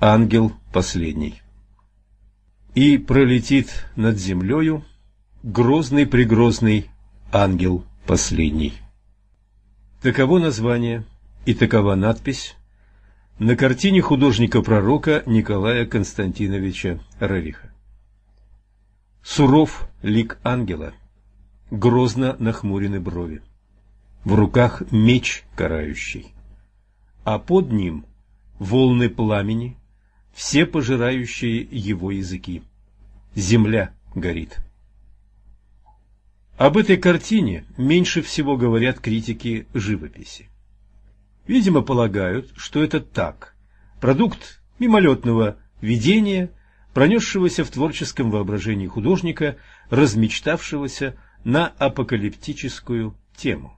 ангел последний. И пролетит над землею грозный-прегрозный ангел последний. Таково название и такова надпись на картине художника-пророка Николая Константиновича Рериха. Суров лик ангела, грозно нахмурены брови, в руках меч карающий, а под ним волны пламени, все пожирающие его языки. Земля горит. Об этой картине меньше всего говорят критики живописи. Видимо, полагают, что это так, продукт мимолетного видения, пронесшегося в творческом воображении художника, размечтавшегося на апокалиптическую тему.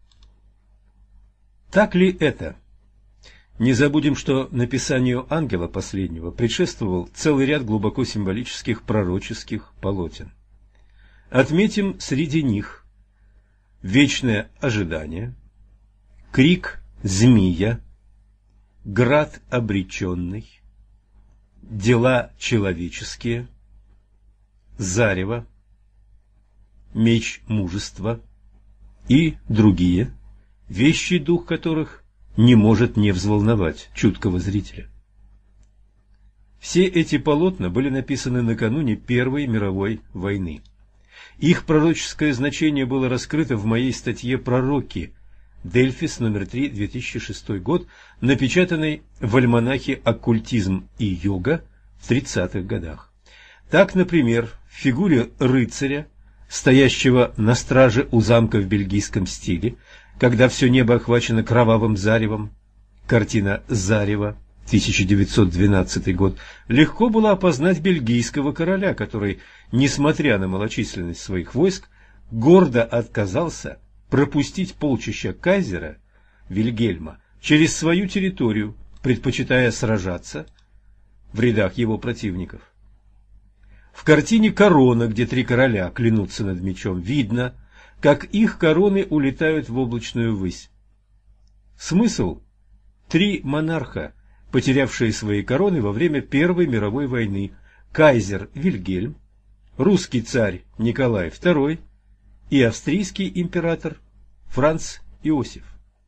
Так ли это? Не забудем, что написанию ангела последнего предшествовал целый ряд глубоко символических пророческих полотен. Отметим среди них вечное ожидание, крик змея, град обреченный, дела человеческие, зарево, меч мужества и другие, вещий дух которых не может не взволновать чуткого зрителя. Все эти полотна были написаны накануне Первой мировой войны. Их пророческое значение было раскрыто в моей статье «Пророки» Дельфис, номер 3, 2006 год, напечатанной в альманахе «Оккультизм и йога» в 30-х годах. Так, например, в фигуре рыцаря, стоящего на страже у замка в бельгийском стиле, когда все небо охвачено кровавым заревом, картина «Зарево», 1912 год, легко было опознать бельгийского короля, который, несмотря на малочисленность своих войск, гордо отказался пропустить полчища кайзера Вильгельма через свою территорию, предпочитая сражаться в рядах его противников. В картине «Корона», где три короля клянутся над мечом, видно, как их короны улетают в облачную высь. Смысл? Три монарха, потерявшие свои короны во время Первой мировой войны: кайзер Вильгельм, русский царь Николай II и австрийский император Франц Иосиф.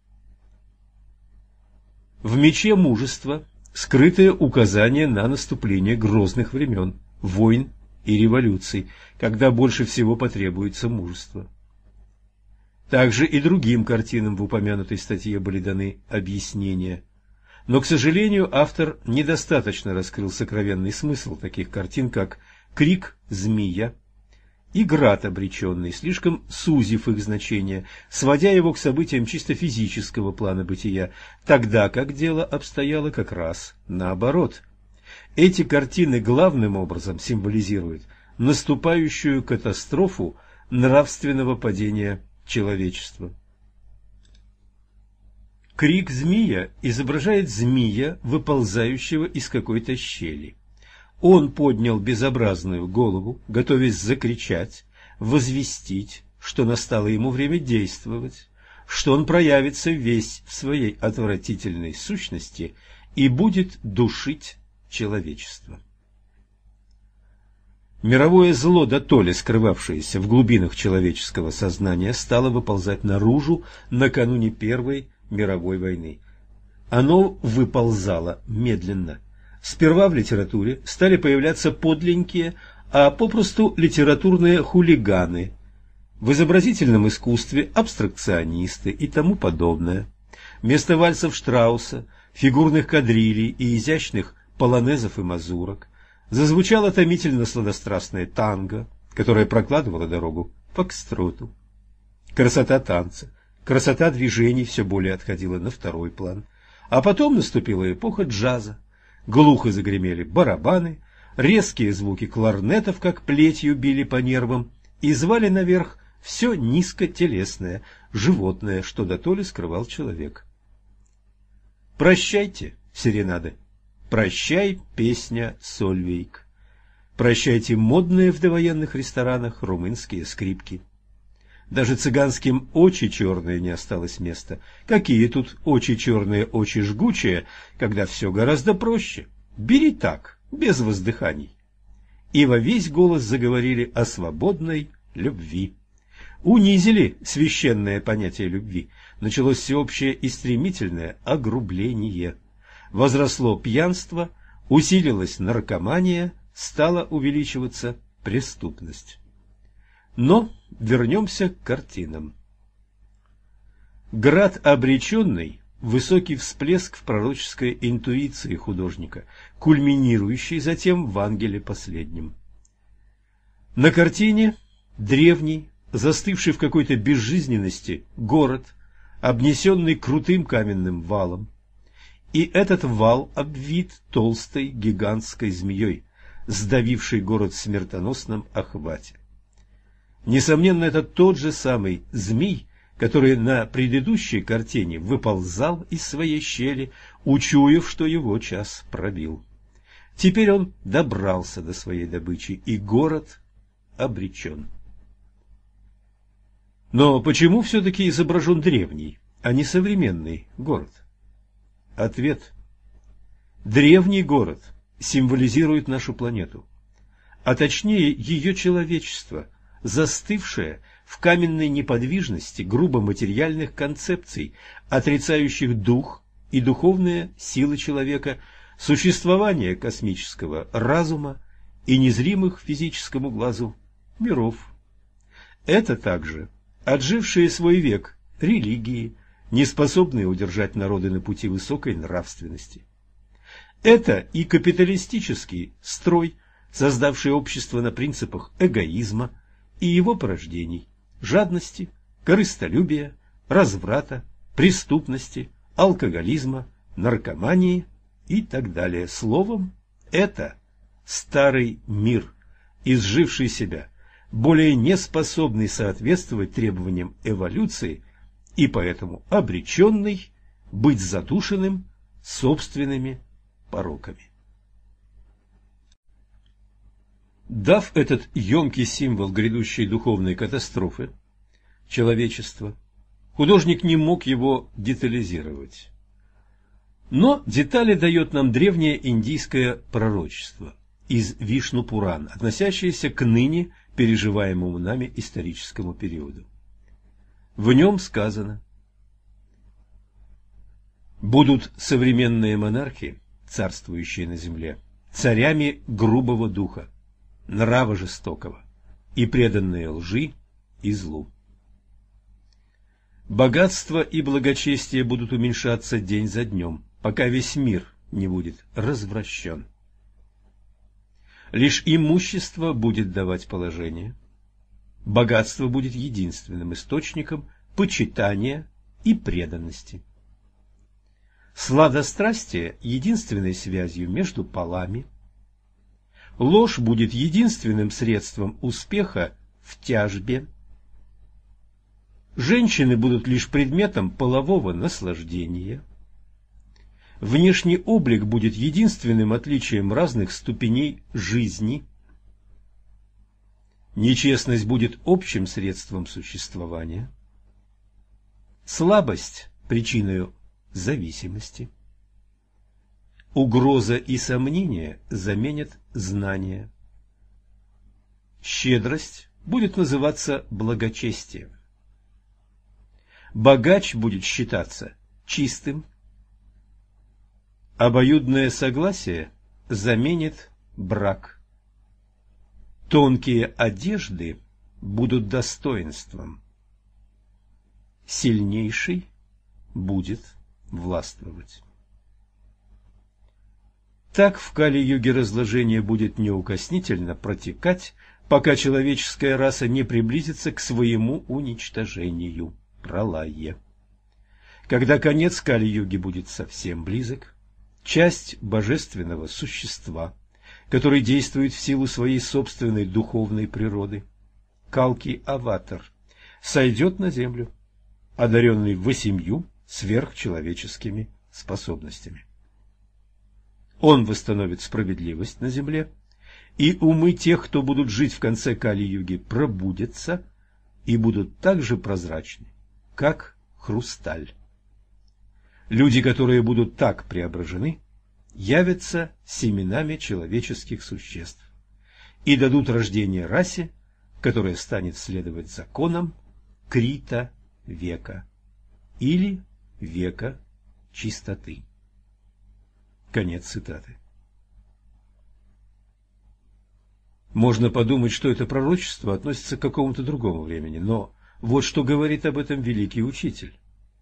В мече мужества скрытое указание на наступление грозных времен, войн и революций, когда больше всего потребуется мужество. Также и другим картинам в упомянутой статье были даны объяснения. Но, к сожалению, автор недостаточно раскрыл сокровенный смысл таких картин, как «Крик змея» и «Град обреченный», слишком сузив их значение, сводя его к событиям чисто физического плана бытия, тогда как дело обстояло как раз наоборот. Эти картины главным образом символизируют наступающую катастрофу нравственного падения человечества. Крик змея изображает змея, выползающего из какой-то щели. Он поднял безобразную голову, готовясь закричать, возвестить, что настало ему время действовать, что он проявится весь в своей отвратительной сущности и будет душить человечество. Мировое зло, дотоле скрывавшееся в глубинах человеческого сознания, стало выползать наружу накануне Первой мировой войны. Оно выползало медленно. Сперва в литературе стали появляться подленькие, а попросту литературные хулиганы, в изобразительном искусстве абстракционисты и тому подобное. Вместо вальсов Штрауса, фигурных кадрилей и изящных полонезов и мазурок зазвучало томительно-сладострастное танго, которое прокладывало дорогу фокстроту. Красота танца, красота движений все более отходила на второй план. А потом наступила эпоха джаза. Глухо загремели барабаны, резкие звуки кларнетов, как плетью, били по нервам и звали наверх все низкотелесное, животное, что дотоле скрывал человек. Прощайте, серенады. Прощай, песня Сольвейк. Прощайте, модные в довоенных ресторанах румынские скрипки. Даже цыганским очи черные не осталось места. Какие тут очи черные, очи жгучие, когда все гораздо проще. бери так, без воздыханий. И во весь голос заговорили о свободной любви. Унизили священное понятие любви. Началось всеобщее и стремительное огрубление. Возросло пьянство, усилилась наркомания, стала увеличиваться преступность. Но вернемся к картинам. «Град обреченный» – высокий всплеск в пророческой интуиции художника, кульминирующий затем в «Ангеле последнем». На картине древний, застывший в какой-то безжизненности город, обнесенный крутым каменным валом, и этот вал обвит толстой гигантской змеей, сдавившей город в смертоносном охвате. Несомненно, это тот же самый змей, который на предыдущей картине выползал из своей щели, учуяв, что его час пробил. Теперь он добрался до своей добычи, и город обречен. Но почему все-таки изображен древний, а не современный город? Ответ. Древний город символизирует нашу планету, а точнее ее человечество, застывшее в каменной неподвижности грубо материальных концепций, отрицающих дух и духовные силы человека, существование космического разума и незримых физическому глазу миров. Это также отжившие свой век религии, не способные удержать народы на пути высокой нравственности. Это и капиталистический строй, создавший общество на принципах эгоизма и его порождений, жадности, корыстолюбия, разврата, преступности, алкоголизма, наркомании и так далее. Словом, это старый мир, изживший себя, более не способный соответствовать требованиям эволюции и поэтому обреченный быть задушенным собственными пороками. Дав этот емкий символ грядущей духовной катастрофы человечества, художник не мог его детализировать. Но детали дает нам древнее индийское пророчество из Вишну-Пурана, относящееся к ныне переживаемому нами историческому периоду. В нем сказано: «Будут современные монархи, царствующие на земле, царями грубого духа, нрава жестокого и преданные лжи и злу. Богатство и благочестие будут уменьшаться день за днем, пока весь мир не будет развращен. Лишь имущество будет давать положение. Богатство будет единственным источником почитания и преданности. Сладострастие – единственной связью между полами. Ложь будет единственным средством успеха в тяжбе. Женщины будут лишь предметом полового наслаждения. Внешний облик будет единственным отличием разных ступеней жизни. Нечестность будет общим средством существования. Слабость – причиной зависимости. Угроза и сомнение заменят знания. Щедрость будет называться благочестием. Богач будет считаться чистым. Обоюдное согласие заменит брак. Тонкие одежды будут достоинством. Сильнейший будет властвовать. Так в Кали-юге разложение будет неукоснительно протекать, пока человеческая раса не приблизится к своему уничтожению, пралае. Когда конец Кали-юги будет совсем близок, часть божественного существа, который действует в силу своей собственной духовной природы, Калки-аватар, сойдет на землю, одаренный 8 сверхчеловеческими способностями. Он восстановит справедливость на земле, и умы тех, кто будут жить в конце Кали-юги, пробудятся и будут так же прозрачны, как хрусталь. Люди, которые будут так преображены, явятся семенами человеческих существ и дадут рождение расе, которая станет следовать законам Крита века или века чистоты. Конец цитаты. Можно подумать, что это пророчество относится к какому-то другому времени, но вот что говорит об этом великий учитель.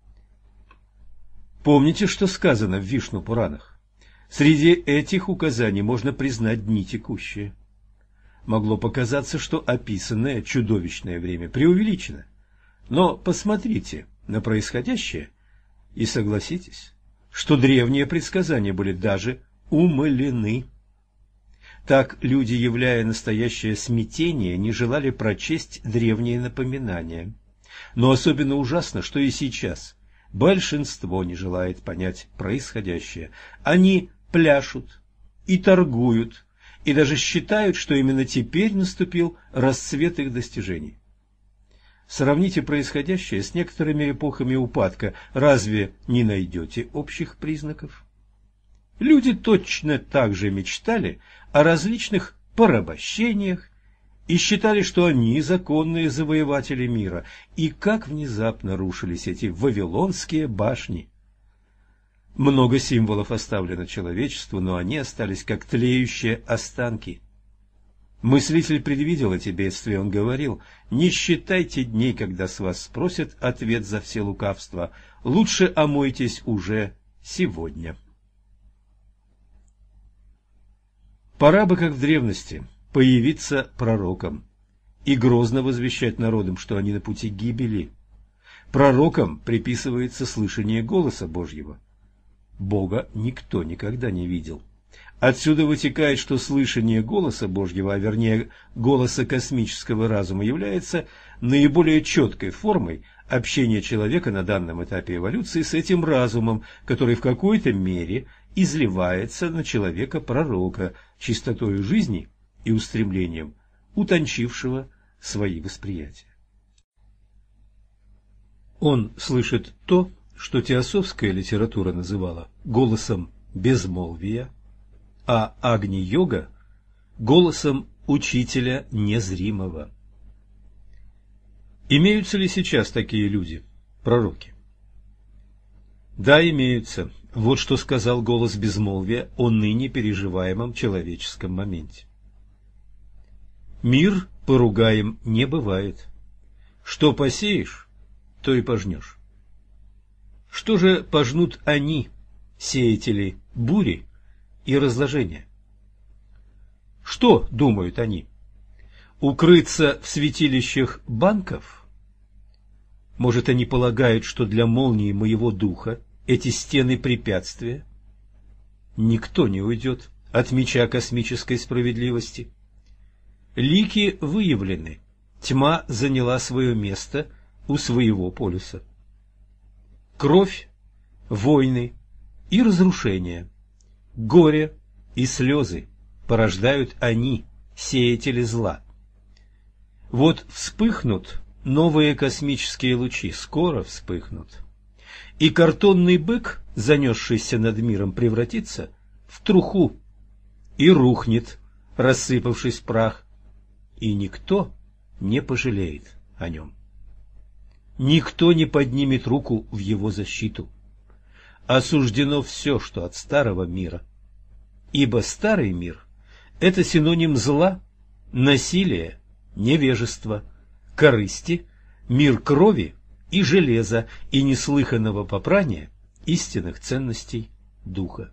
Помните, что сказано в Вишну-Пуранах? Среди этих указаний можно признать дни текущие. Могло показаться, что описанное чудовищное время преувеличено, но посмотрите на происходящее и согласитесь, что древние предсказания были даже умалены. Так люди, являя настоящее смятение, не желали прочесть древние напоминания. Но особенно ужасно, что и сейчас большинство не желает понять происходящее. Они пляшут и торгуют, и даже считают, что именно теперь наступил расцвет их достижений. Сравните происходящее с некоторыми эпохами упадка. Разве не найдете общих признаков? Люди точно так же мечтали о различных порабощениях и считали, что они законные завоеватели мира. И как внезапно рушились эти вавилонские башни! Много символов оставлено человечеству, но они остались как тлеющие останки. Мыслитель предвидел эти бедствия, он говорил: «Не считайте дней, когда с вас спросят ответ за все лукавства, лучше омойтесь уже сегодня». Пора бы, как в древности, появиться пророком и грозно возвещать народам, что они на пути гибели. Пророкам приписывается слышание голоса Божьего. Бога никто никогда не видел. Отсюда вытекает, что слышание голоса Божьего, а вернее голоса космического разума, является наиболее четкой формой общения человека на данном этапе эволюции с этим разумом, который в какой-то мере изливается на человека-пророка чистотою жизни и устремлением, утончившего свои восприятия. Он слышит то, что теософская литература называла голосом безмолвия, а Агни-йога – голосом учителя незримого. Имеются ли сейчас такие люди, пророки? Да, имеются. Вот что сказал голос безмолвия о ныне переживаемом человеческом моменте. Мир поругаем не бывает. Что посеешь, то и пожнешь. Что же пожнут они, сеятели бури и разложения? Что думают они? Укрыться в святилищах банков? Может, они полагают, что для молнии моего духа эти стены препятствия? Никто не уйдет от меча космической справедливости. Лики выявлены, тьма заняла свое место у своего полюса. Кровь, войны и разрушения, горе и слезы порождают они, сеятели зла. Вот вспыхнут новые космические лучи, скоро вспыхнут, и картонный бык, занесшийся над миром, превратится в труху и рухнет, рассыпавшись в прах, и никто не пожалеет о нем. Никто не поднимет руку в его защиту. Осуждено все, что от старого мира, ибо старый мир – это синоним зла, насилия, невежества, корысти, мир крови и железа и неслыханного попрания истинных ценностей духа.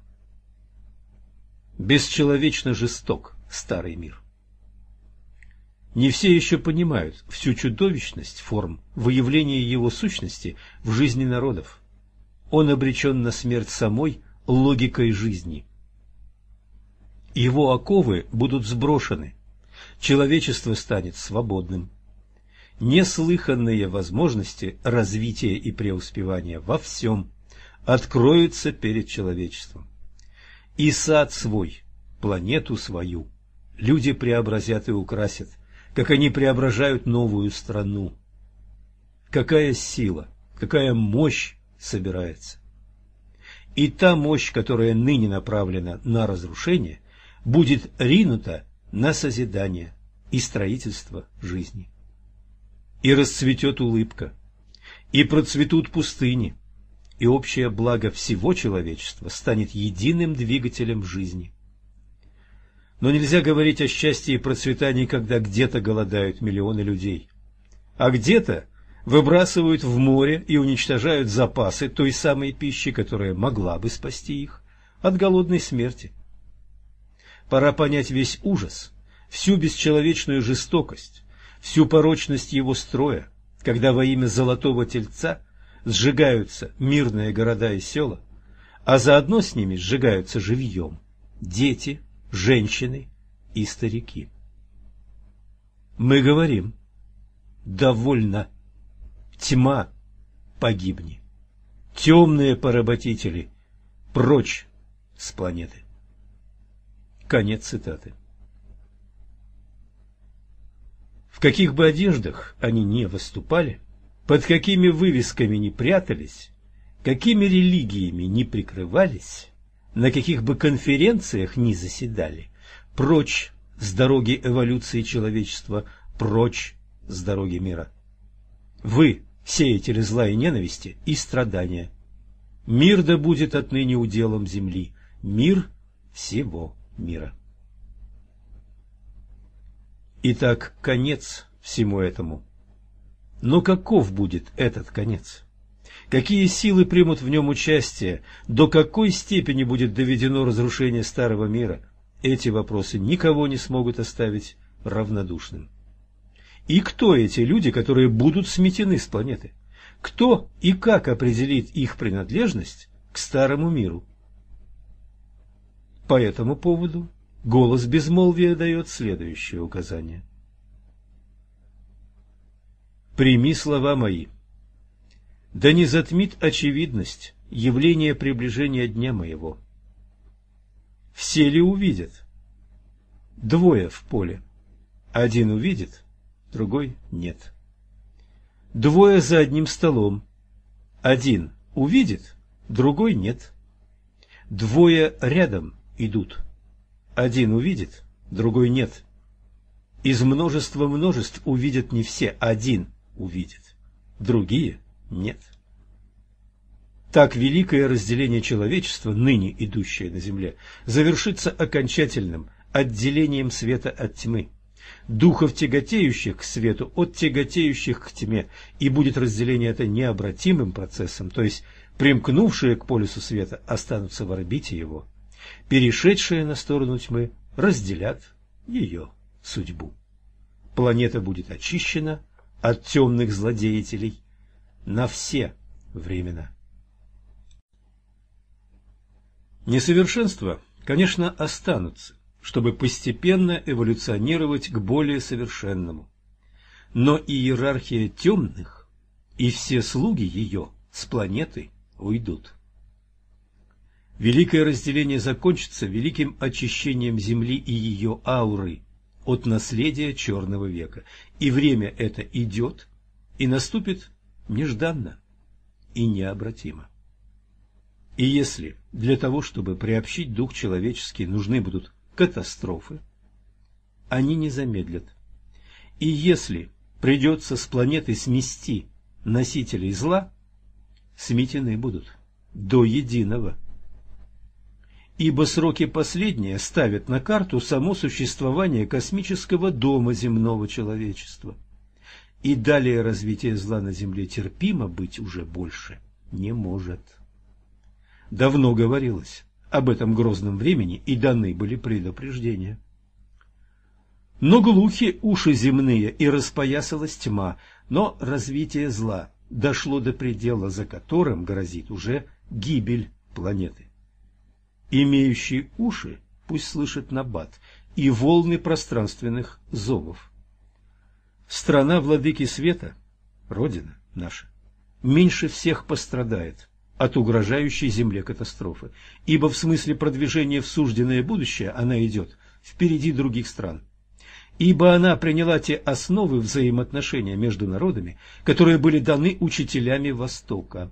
Бесчеловечно жесток старый мир. Не все еще понимают всю чудовищность форм выявления его сущности в жизни народов. Он обречен на смерть самой логикой жизни. Его оковы будут сброшены, человечество станет свободным. Неслыханные возможности развития и преуспевания во всем откроются перед человечеством. И сад свой, планету свою люди преобразят и украсят, как они преображают новую страну. Какая сила, какая мощь собирается! и та мощь, которая ныне направлена на разрушение, будет ринута на созидание и строительство жизни. И расцветет улыбка, и процветут пустыни, и общее благо всего человечества станет единым двигателем жизни. Но нельзя говорить о счастье и процветании, когда где-то голодают миллионы людей, а где-то выбрасывают в море и уничтожают запасы той самой пищи, которая могла бы спасти их от голодной смерти. Пора понять весь ужас, всю бесчеловечную жестокость, всю порочность его строя, когда во имя золотого тельца сжигаются мирные города и села, а заодно с ними сжигаются живьем дети, женщины и старики. Мы говорим: довольно, тьма, погибни, темные поработители, прочь с планеты. Конец цитаты. В каких бы одеждах они ни выступали, под какими вывесками ни прятались, какими религиями ни прикрывались, на каких бы конференциях ни заседали, прочь с дороги эволюции человечества, прочь с дороги мира. Вы сеятели зла и ненависти и страдания. Мир да будет отныне уделом земли, мир всего мира. Итак, конец всему этому. Но каков будет этот конец? Какие силы примут в нем участие? До какой степени будет доведено разрушение старого мира? Эти вопросы никого не смогут оставить равнодушным. И кто эти люди, которые будут сметены с планеты? Кто и как определит их принадлежность к старому миру? По этому поводу голос безмолвия дает следующее указание. «Прими слова мои. Да не затмит очевидность явление приближения дня моего. Все ли увидят? Двое в поле. Один увидит, другой нет. Двое за одним столом. Один увидит, другой нет. Двое рядом идут. Один увидит, другой нет. Из множества множеств увидят не все, один увидит, другие нет. Так великое разделение человечества, ныне идущее на земле, завершится окончательным отделением света от тьмы, духов, тяготеющих к свету, от тяготеющих к тьме, и будет разделение это необратимым процессом, то есть примкнувшие к полюсу света останутся в орбите его, перешедшие на сторону тьмы разделят ее судьбу. Планета будет очищена от темных злодеятелей на все времена. Несовершенства, конечно, останутся, чтобы постепенно эволюционировать к более совершенному. Но иерархия темных и все слуги ее с планеты уйдут. Великое разделение закончится великим очищением Земли и ее ауры от наследия Черного века, и время это идет и наступит нежданно и необратимо. И если для того, чтобы приобщить дух человеческий, нужны будут катастрофы, они не замедлят. И если придется с планеты смести носителей зла, сметены будут до единого. Ибо сроки последние ставят на карту само существование космического дома земного человечества. И далее развитие зла на Земле терпимо быть уже больше не может. Давно говорилось об этом грозном времени, и даны были предупреждения. Но глухи уши земные, и распоясалась тьма, но развитие зла дошло до предела, за которым грозит уже гибель планеты. Имеющий уши пусть слышит набат и волны пространственных зовов. Страна владыки света, Родина наша, меньше всех пострадает от угрожающей земле катастрофы, ибо в смысле продвижения в сужденное будущее она идет впереди других стран. Ибо она приняла те основы взаимоотношения между народами, которые были даны учителями Востока.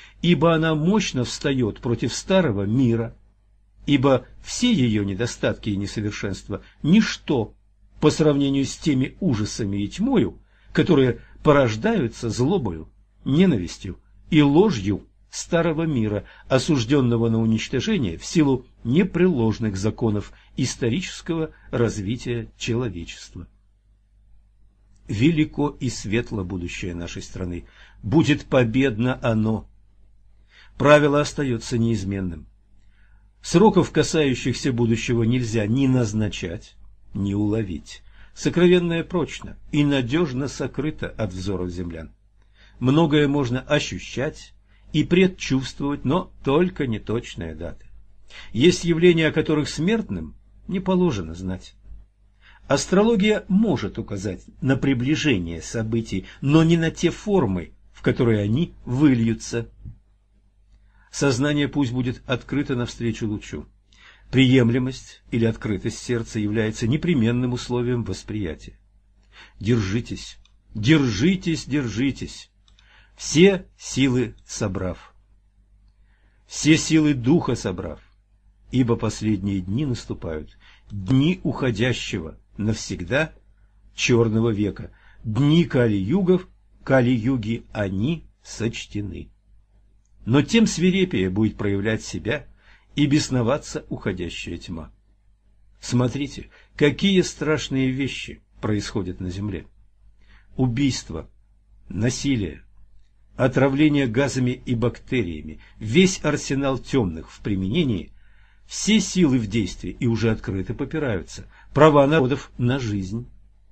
ибо она мощно встает против старого мира, ибо все ее недостатки и несовершенства – ничто по сравнению с теми ужасами и тьмою, которые порождаются злобою, ненавистью и ложью старого мира, осужденного на уничтожение в силу непреложных законов исторического развития человечества. Велико и светло будущее нашей страны, будет победно оно. Правило остается неизменным. Сроков, касающихся будущего, нельзя ни назначать, ни уловить. Сокровенное прочно и надежно сокрыто от взоров землян. Многое можно ощущать и предчувствовать, но только не точные даты. Есть явления, о которых смертным не положено знать. Астрология может указать на приближение событий, но не на те формы, в которые они выльются. Сознание пусть будет открыто навстречу лучу. Приемлемость или открытость сердца является непременным условием восприятия. Держитесь, держитесь, держитесь, все силы собрав, все силы духа собрав, ибо последние дни наступают, дни уходящего навсегда черного века, дни Кали-югов, Кали-юги, они сочтены. Но тем свирепее будет проявлять себя и бесноваться уходящая тьма. Смотрите, какие страшные вещи происходят на земле. Убийство, насилие, отравление газами и бактериями, весь арсенал темных в применении, все силы в действии и уже открыто попираются, права народов на жизнь.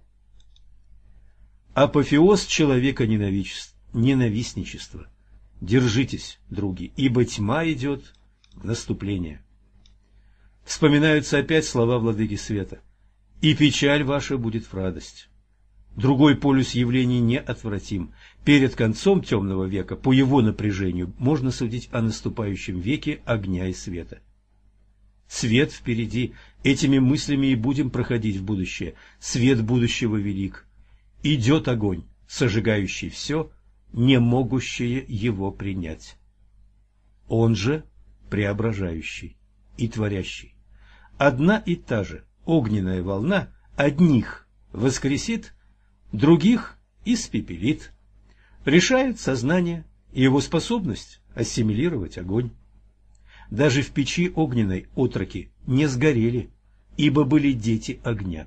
Апофеоз человека ненавистничества. Держитесь, други, ибо тьма идет в наступление. Вспоминаются опять слова владыки света. И печаль ваша будет в радость. Другой полюс явлений неотвратим. Перед концом темного века, по его напряжению, можно судить о наступающем веке огня и света. Свет впереди, этими мыслями и будем проходить в будущее. Свет будущего велик. Идет огонь, сожигающий все, не могущее его принять. Он же преображающий и творящий. Одна и та же огненная волна одних воскресит, других испепелит. Решает сознание и его способность ассимилировать огонь. Даже в печи огненной отроки не сгорели, ибо были дети огня.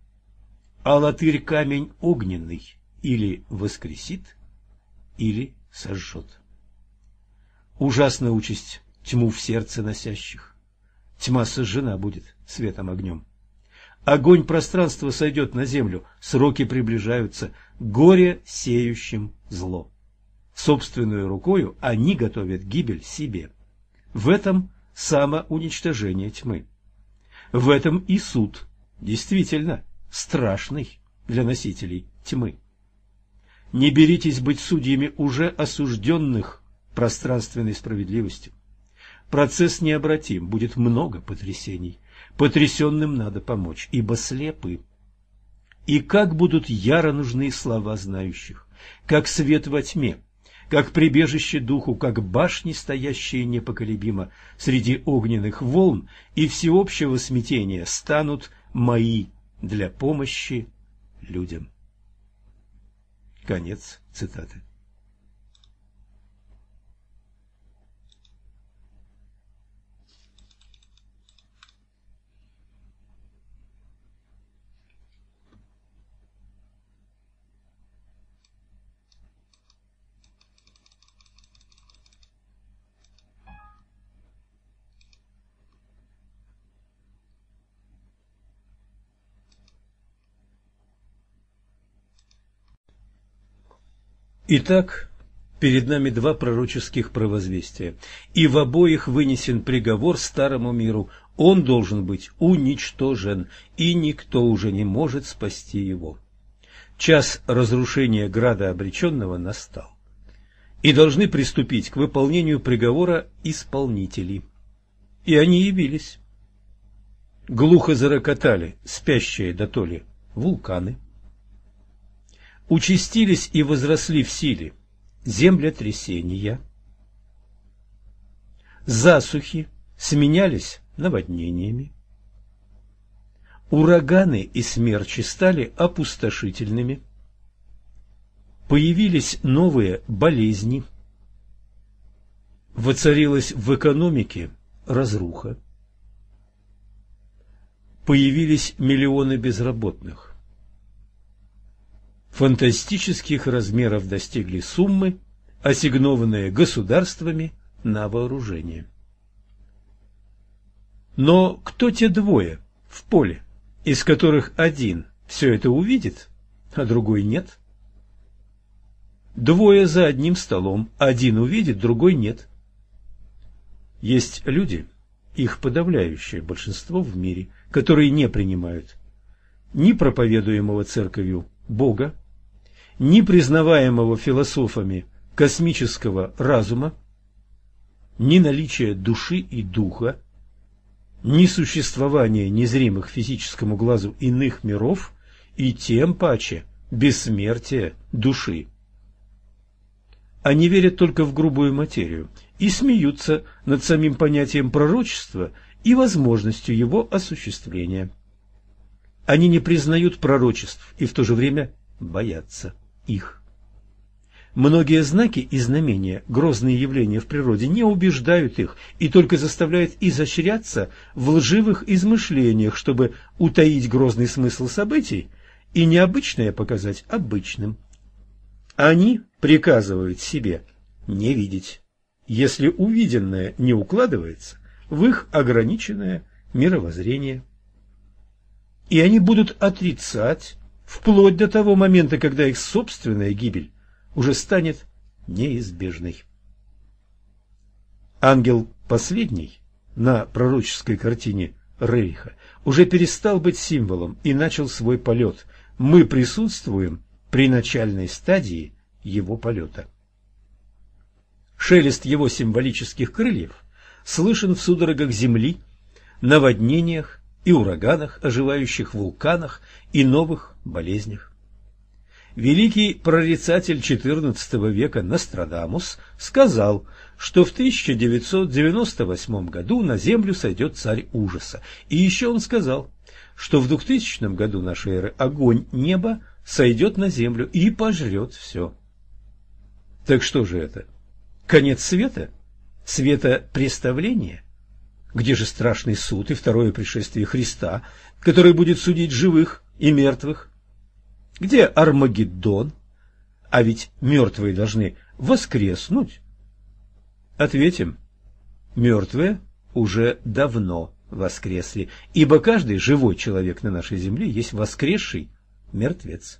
А латырь камень огненный или воскресит, или сожжет. Ужасна участь тьму в сердце носящих. Тьма сожжена будет светом огнем. Огонь пространства сойдет на землю, сроки приближаются, горе сеющим зло. Собственную рукою они готовят гибель себе. В этом самоуничтожение тьмы. В этом и суд, действительно, страшный для носителей тьмы. Не беритесь быть судьями уже осужденных пространственной справедливостью. Процесс необратим, будет много потрясений. Потрясенным надо помочь, ибо слепы. И как будут яро нужны слова знающих, как свет во тьме, как прибежище духу, как башни, стоящие непоколебимо среди огненных волн и всеобщего смятения, станут мои для помощи людям. Конец цитаты. Итак, перед нами два пророческих провозвестия, и в обоих вынесен приговор старому миру. Он должен быть уничтожен, и никто уже не может спасти его. Час разрушения града обреченного настал, и должны приступить к выполнению приговора исполнители. И они явились. Глухо зарокотали спящие дотоле вулканы. Участились и возросли в силе землетрясения. Засухи сменялись наводнениями. Ураганы и смерчи стали опустошительными. Появились новые болезни. Воцарилась в экономике разруха. Появились миллионы безработных. Фантастических размеров достигли суммы, ассигнованные государствами на вооружение. Но кто те двое в поле, из которых один все это увидит, а другой нет? Двое за одним столом, один увидит, другой нет. Есть люди, их подавляющее большинство в мире, которые не принимают ни проповедуемого церковью Бога, ни признаваемого философами космического разума, ни наличия души и духа, ни существования незримых физическому глазу иных миров и тем паче бессмертия души. Они верят только в грубую материю и смеются над самим понятием пророчества и возможностью его осуществления. Они не признают пророчеств и в то же время боятся их. Многие знаки и знамения, грозные явления в природе, не убеждают их и только заставляют изощряться в лживых измышлениях, чтобы утаить грозный смысл событий и необычное показать обычным. Они приказывают себе не видеть, если увиденное не укладывается в их ограниченное мировоззрение. И они будут отрицать вплоть до того момента, когда их собственная гибель уже станет неизбежной. Ангел последний на пророческой картине Рейха уже перестал быть символом и начал свой полет. Мы присутствуем при начальной стадии его полета. Шелест его символических крыльев слышен в судорогах земли, наводнениях и ураганах, оживающих вулканах и новых болезнях. Великий прорицатель XIV века Нострадамус сказал, что в 1998 году на землю сойдет царь ужаса. И еще он сказал, что в 2000 году нашей эры огонь неба сойдет на землю и пожрет все. Так что же это? Конец света? Светопреставление? Где же страшный суд и второе пришествие Христа, который будет судить живых и мертвых? Где Армагеддон? А ведь мертвые должны воскреснуть. Ответим, мертвые уже давно воскресли, ибо каждый живой человек на нашей земле есть воскресший мертвец.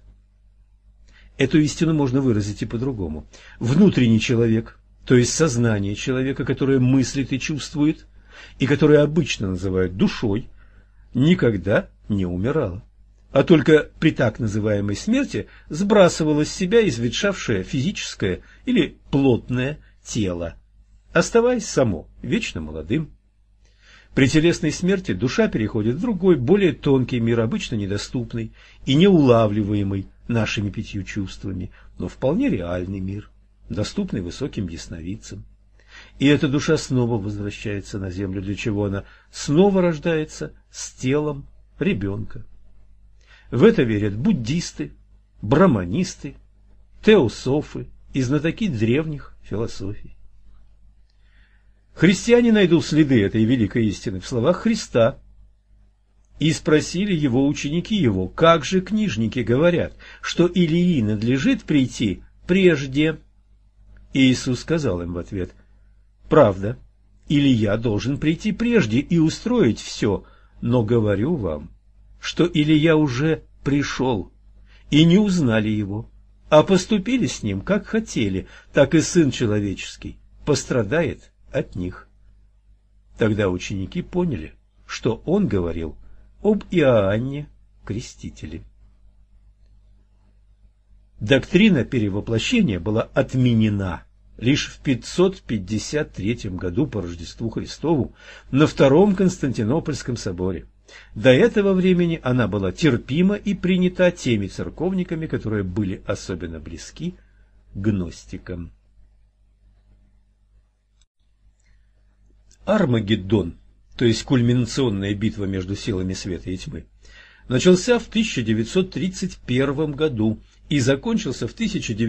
Эту истину можно выразить и по-другому. Внутренний человек, то есть сознание человека, которое мыслит и чувствует, и которое обычно называют душой, никогда не умирало, а только при так называемой смерти сбрасывало с себя изветшавшее физическое или плотное тело, оставаясь само вечно молодым. При телесной смерти душа переходит в другой, более тонкий мир, обычно недоступный и неулавливаемый нашими 5 чувствами, но вполне реальный мир, доступный высоким ясновидцам. И эта душа снова возвращается на землю, для чего она снова рождается с телом ребенка. В это верят буддисты, браманисты, теософы и знатоки древних философий. Христиане найдут следы этой великой истины в словах Христа. И спросили его ученики его, как же книжники говорят, что Илии надлежит прийти прежде? И Иисус сказал им в ответ: правда, Илия должен прийти прежде и устроить все, но говорю вам, что Илия уже пришел, и не узнали его, а поступили с ним, как хотели, так и Сын Человеческий пострадает от них. Тогда ученики поняли, что он говорил об Иоанне Крестителе. Доктрина перевоплощения была отменена лишь в 553 году по Рождеству Христову на Втором Константинопольском соборе. До этого времени она была терпима и принята теми церковниками, которые были особенно близки к гностикам. Армагеддон, то есть кульминационная битва между силами света и тьмы, начался в 1931 году и закончился в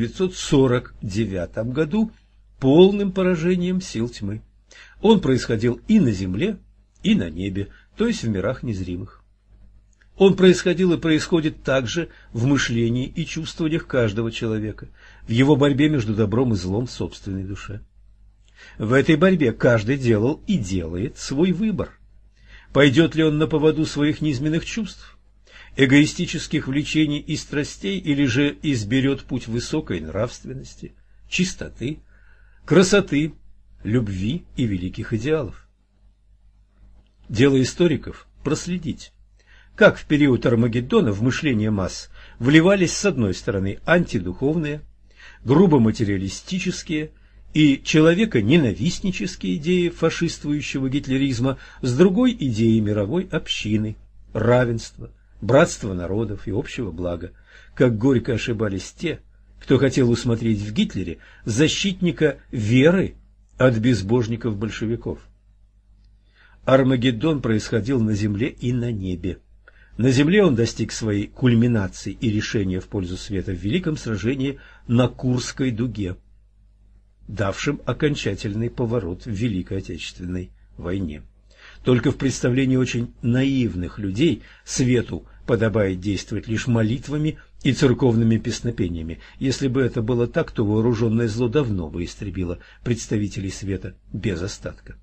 1949 году полным поражением сил тьмы. Он происходил и на земле, и на небе, то есть в мирах незримых. Он происходил и происходит также в мышлении и чувствованиях каждого человека, в его борьбе между добром и злом в собственной душе. В этой борьбе каждый делал и делает свой выбор. Пойдет ли он на поводу своих низменных чувств, эгоистических влечений и страстей, или же изберет путь высокой нравственности, чистоты, красоты, любви и великих идеалов? Дело историков проследить, как в период Армагеддона в мышление масс вливались с одной стороны антидуховные, грубо материалистические и человеконенавистнические идеи фашистующего гитлеризма, с другой идеей мировой общины, равенства, братства народов и общего блага. Как горько ошибались те, кто хотел усмотреть в Гитлере защитника веры от безбожников-большевиков. Армагеддон происходил на земле и на небе. На земле он достиг своей кульминации и решения в пользу света в великом сражении на Курской дуге, давшем окончательный поворот в Великой Отечественной войне. Только в представлении очень наивных людей свету подобает действовать лишь молитвами и церковными песнопениями. Если бы это было так, то вооруженное зло давно бы истребило представителей света без остатка.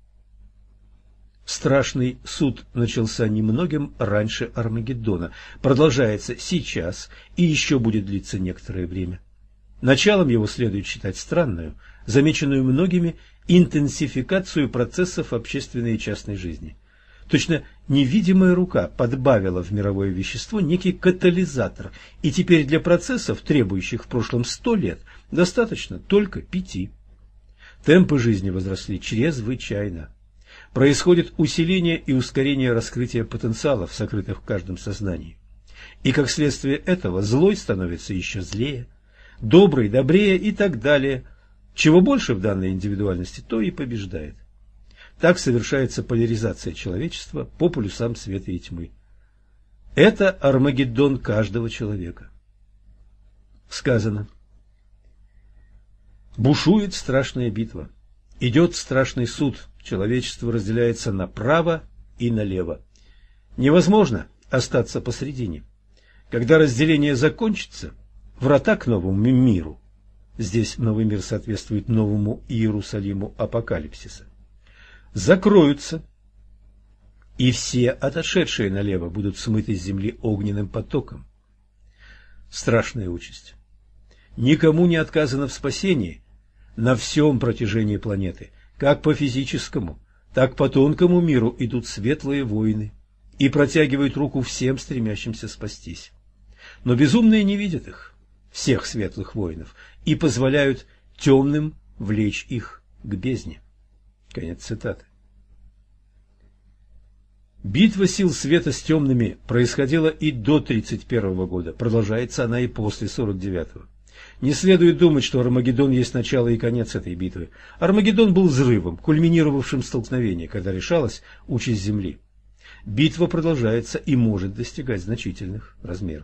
Страшный суд начался немногим раньше Армагеддона, продолжается сейчас и еще будет длиться некоторое время. Началом его следует считать странную, замеченную многими, интенсификацию процессов общественной и частной жизни. Точно невидимая рука подбавила в мировое вещество некий катализатор, и теперь для процессов, требующих в прошлом 100 лет, достаточно только 5. Темпы жизни возросли чрезвычайно. Происходит усиление и ускорение раскрытия потенциалов, сокрытых в каждом сознании. И как следствие этого злой становится еще злее, добрый добрее и так далее. Чего больше в данной индивидуальности, то и побеждает. Так совершается поляризация человечества по полюсам света и тьмы. Это Армагеддон каждого человека. Сказано: бушует страшная битва, идет страшный суд, человечество разделяется направо и налево. Невозможно остаться посредине. Когда разделение закончится, врата к новому миру, здесь новый мир соответствует новому Иерусалиму апокалипсиса, закроются, и все отошедшие налево будут смыты с земли огненным потоком. Страшная участь. Никому не отказано в спасении на всем протяжении планеты. Как по физическому, так по тонкому миру идут светлые воины и протягивают руку всем стремящимся спастись. Но безумные не видят их, всех светлых воинов, и позволяют темным влечь их к бездне. Конец цитаты. Битва сил света с темными происходила и до 1931 года, продолжается она и после 1949. Не следует думать, что Армагеддон есть начало и конец этой битвы. Армагеддон был взрывом, кульминировавшим столкновение, когда решалась участь Земли. Битва продолжается и может достигать значительных размеров.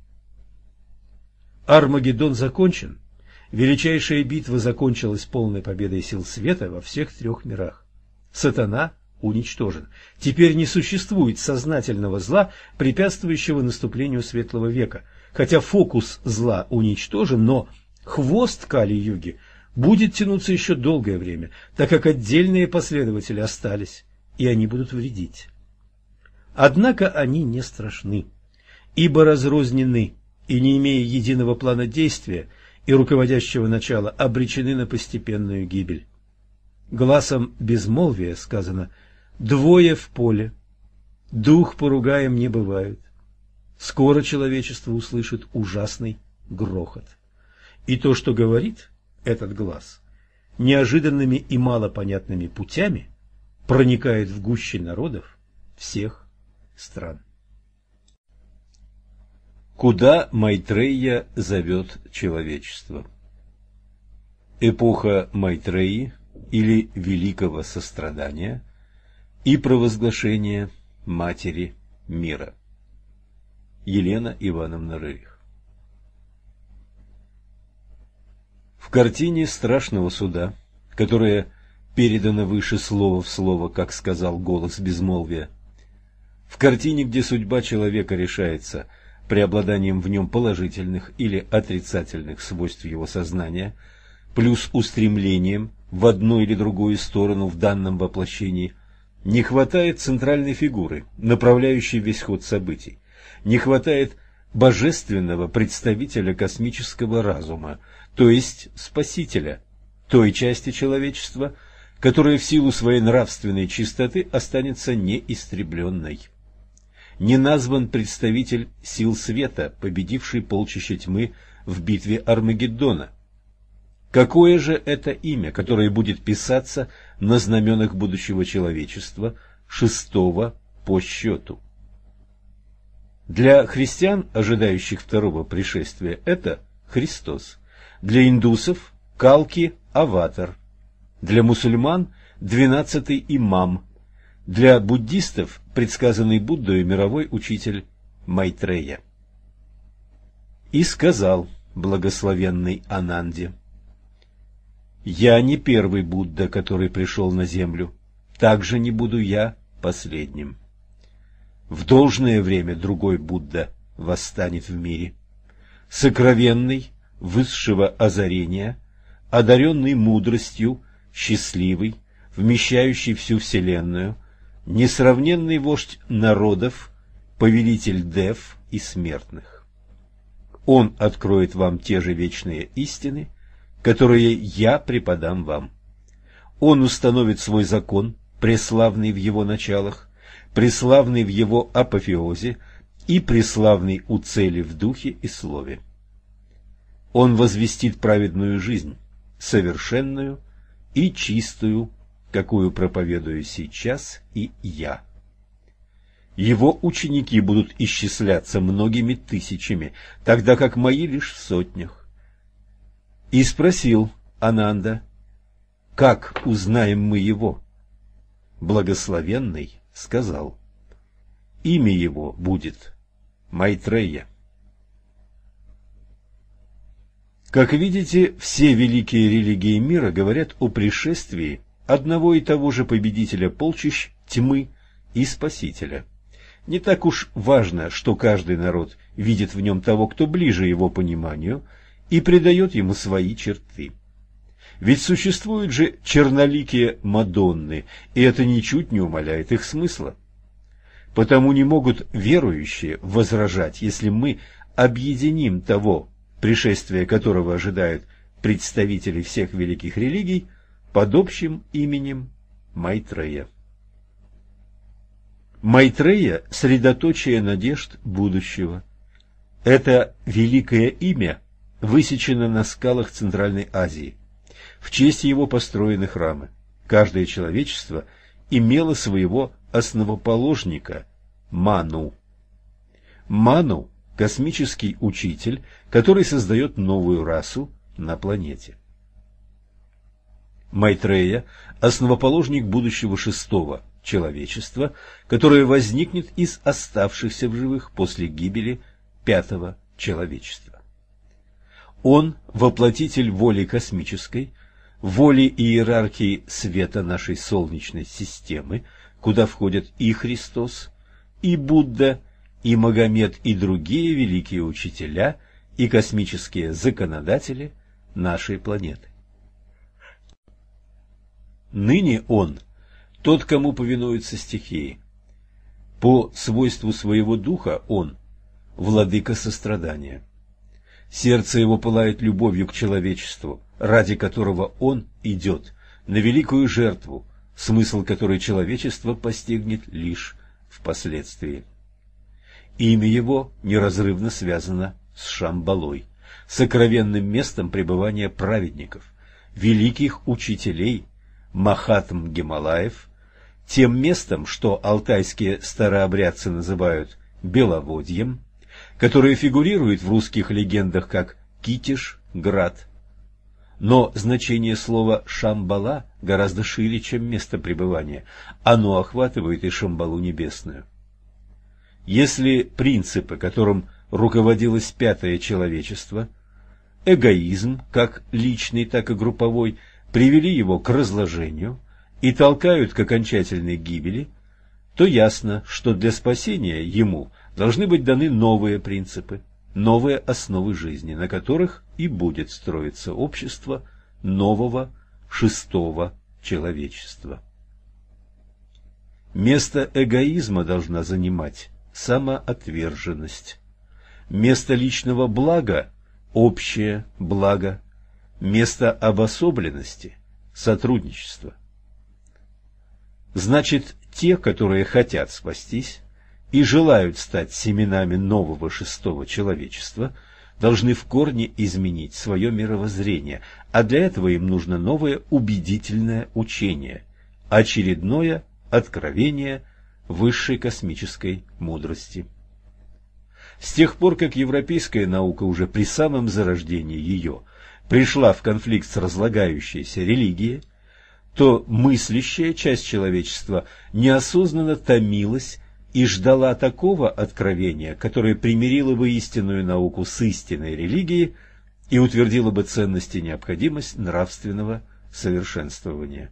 Армагеддон закончен. Величайшая битва закончилась полной победой сил света во всех 3 мирах. Сатана уничтожен. Теперь не существует сознательного зла, препятствующего наступлению светлого века. Хотя фокус зла уничтожен, но хвост Кали-юги будет тянуться еще долгое время, так как отдельные последователи остались, и они будут вредить. Однако они не страшны, ибо разрознены и, не имея единого плана действия и руководящего начала, обречены на постепенную гибель. Гласом безмолвия сказано: «Двое в поле, дух поругаем не бывают». Скоро человечество услышит ужасный грохот. И то, что говорит этот глас, неожиданными и малопонятными путями проникает в гуще народов всех стран. Куда Майтрея зовет человечество? Эпоха Майтреи или великого сострадания и провозглашение Матери мира. Елена Ивановна Рерих. В картине страшного суда, которая передана выше слово в слово, как сказал голос безмолвия, в картине, где судьба человека решается преобладанием в нем положительных или отрицательных свойств его сознания, плюс устремлением в одну или другую сторону в данном воплощении, не хватает центральной фигуры, направляющей весь ход событий, не хватает божественного представителя космического разума, то есть Спасителя, той части человечества, которая в силу своей нравственной чистоты останется неистребленной. Не назван представитель сил света, победивший полчища тьмы в битве Армагеддона. Какое же это имя, которое будет писаться на знаменах будущего человечества, шестого по счету? Для христиан, ожидающих второго пришествия, это Христос. Для индусов – Калки Аватар. Для мусульман – 12-й имам. Для буддистов – предсказанный Буддой мировой учитель Майтрея. И сказал благословенный Ананде: «Я не первый Будда, который пришел на землю, также не буду я последним. В должное время другой Будда восстанет в мире, сокровенный, высшего озарения, одаренный мудростью, счастливый, вмещающий всю вселенную, несравненный вождь народов, повелитель дев и смертных. Он откроет вам те же вечные истины, которые я преподам вам. Он установит свой закон, преславный в его началах, преславный в его апофеозе и преславный у цели в духе и слове. Он возвестит праведную жизнь, совершенную и чистую, какую проповедую сейчас и я. Его ученики будут исчисляться многими тысячами, тогда как мои лишь в сотнях. И спросил Ананда: как узнаем мы его? Благословенный сказал: имя его будет Майтрея. Как видите, все великие религии мира говорят о пришествии одного и того же победителя полчищ тьмы и Спасителя. Не так уж важно, что каждый народ видит в нем того, кто ближе его пониманию, и придает ему свои черты. Ведь существуют же черноликие Мадонны, и это ничуть не умаляет их смысла. Потому не могут верующие возражать, если мы объединим того, пришествие которого ожидают представители всех великих религий, под общим именем Майтрея. Майтрея – средоточие надежд будущего. Это великое имя высечено на скалах Центральной Азии. В честь его построены храмы. Каждое человечество имело своего основоположника – Ману. Ману – космический учитель, который создает новую расу на планете. Майтрея – основоположник будущего шестого человечества, которое возникнет из оставшихся в живых после гибели пятого человечества. Он – воплотитель воли космической, воли иерархии света нашей Солнечной системы, куда входят и Христос, и Будда, и Магомед, и другие великие учителя, и космические законодатели нашей планеты. Ныне он – тот, кому повинуются стихии. По свойству своего духа он – владыка сострадания. Сердце его пылает любовью к человечеству, ради которого он идет на великую жертву, смысл которой человечество постигнет лишь впоследствии. Имя его неразрывно связано с Шамбалой, сокровенным местом пребывания праведников, великих учителей, Махатм Гималаев, тем местом, что алтайские старообрядцы называют Беловодьем, которое фигурирует в русских легендах как Китиш-Град. Но значение слова «Шамбала» гораздо шире, чем место пребывания. Оно охватывает и Шамбалу небесную. Если принципы, которым руководилось пятое человечество, эгоизм, как личный, так и групповой, привели его к разложению и толкают к окончательной гибели, то ясно, что для спасения ему должны быть даны новые принципы, новые основы жизни, на которых и будет строиться общество нового шестого человечества. Место эгоизма должна занимать самоотверженность. Место личного блага – общее благо. Место обособленности – сотрудничество. Значит, те, которые хотят спастись и желают стать семенами нового шестого человечества, должны в корне изменить свое мировоззрение, а для этого им нужно новое убедительное учение, очередное откровение высшей космической мудрости. С тех пор, как европейская наука уже при самом зарождении ее пришла в конфликт с разлагающейся религией, то мыслящая часть человечества неосознанно томилась и ждала такого откровения, которое примирило бы истинную науку с истинной религией и утвердило бы ценность и необходимость нравственного совершенствования.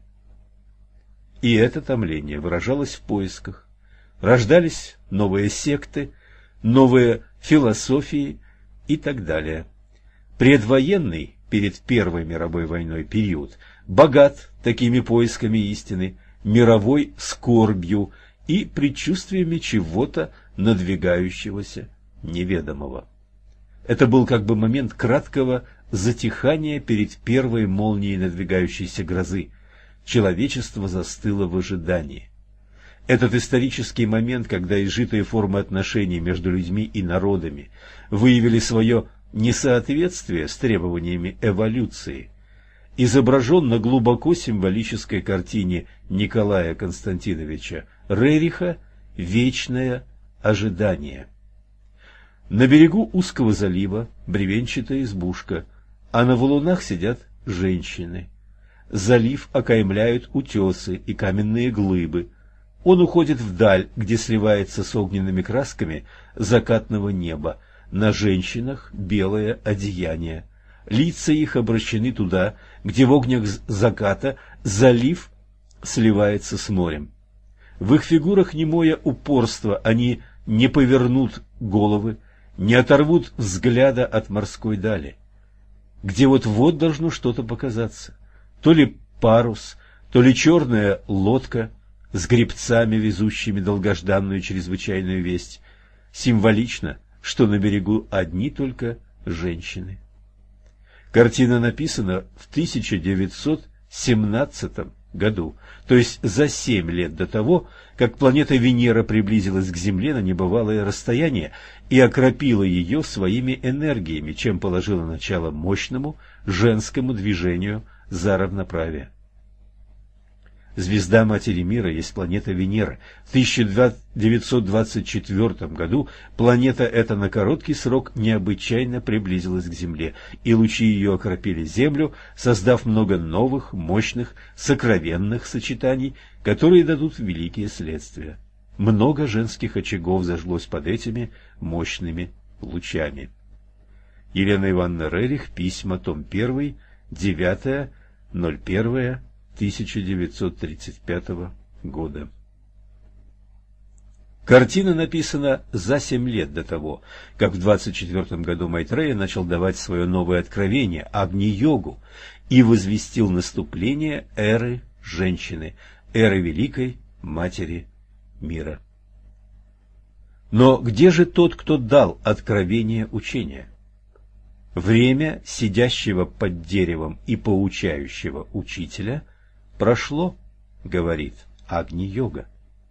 И это томление выражалось в поисках. Рождались новые секты, новые философии и так далее. Предвоенный, перед Первой мировой войной период, богат такими поисками истины, мировой скорбью и предчувствиями чего-то надвигающегося неведомого. Это был как бы момент краткого затихания перед первой молнией надвигающейся грозы. Человечество застыло в ожидании. Этот исторический момент, когда изжитые формы отношений между людьми и народами выявили свое несоответствие с требованиями эволюции, изображен на глубоко символической картине Николая Константиновича Рериха «Вечное ожидание». На берегу узкого залива бревенчатая избушка, а на валунах сидят женщины. Залив окаймляют утесы и каменные глыбы. Он уходит вдаль, где сливается с огненными красками закатного неба. На женщинах белое одеяние. Лица их обращены туда, где в огнях заката залив сливается с морем. В их фигурах немое упорство, они не повернут головы, не оторвут взгляда от морской дали, где вот-вот должно что-то показаться. То ли парус, то ли черная лодка с гребцами, везущими долгожданную чрезвычайную весть. Символично, что на берегу одни только женщины. Картина написана в 1917 году, то есть за 7 лет до того, как планета Венера приблизилась к Земле на небывалое расстояние и окропила ее своими энергиями, чем положила начало мощному женскому движению за равноправие. Звезда Матери Мира есть планета Венера. В 1924 году планета эта на короткий срок необычайно приблизилась к Земле, и лучи ее окропили Землю, создав много новых, мощных, сокровенных сочетаний, которые дадут великие следствия. Много женских очагов зажглось под этими мощными лучами. Елена Ивановна Рерих, письма, том 1, 9.01.1935 года. Картина написана за 7 лет до того, как в 24 году Майтрея начал давать свое новое откровение Агни-йогу и возвестил наступление эры женщины, эры Великой Матери Мира. Но где же тот, кто дал откровение учения? Время сидящего под деревом и поучающего учителя прошло, говорит Агни-йога.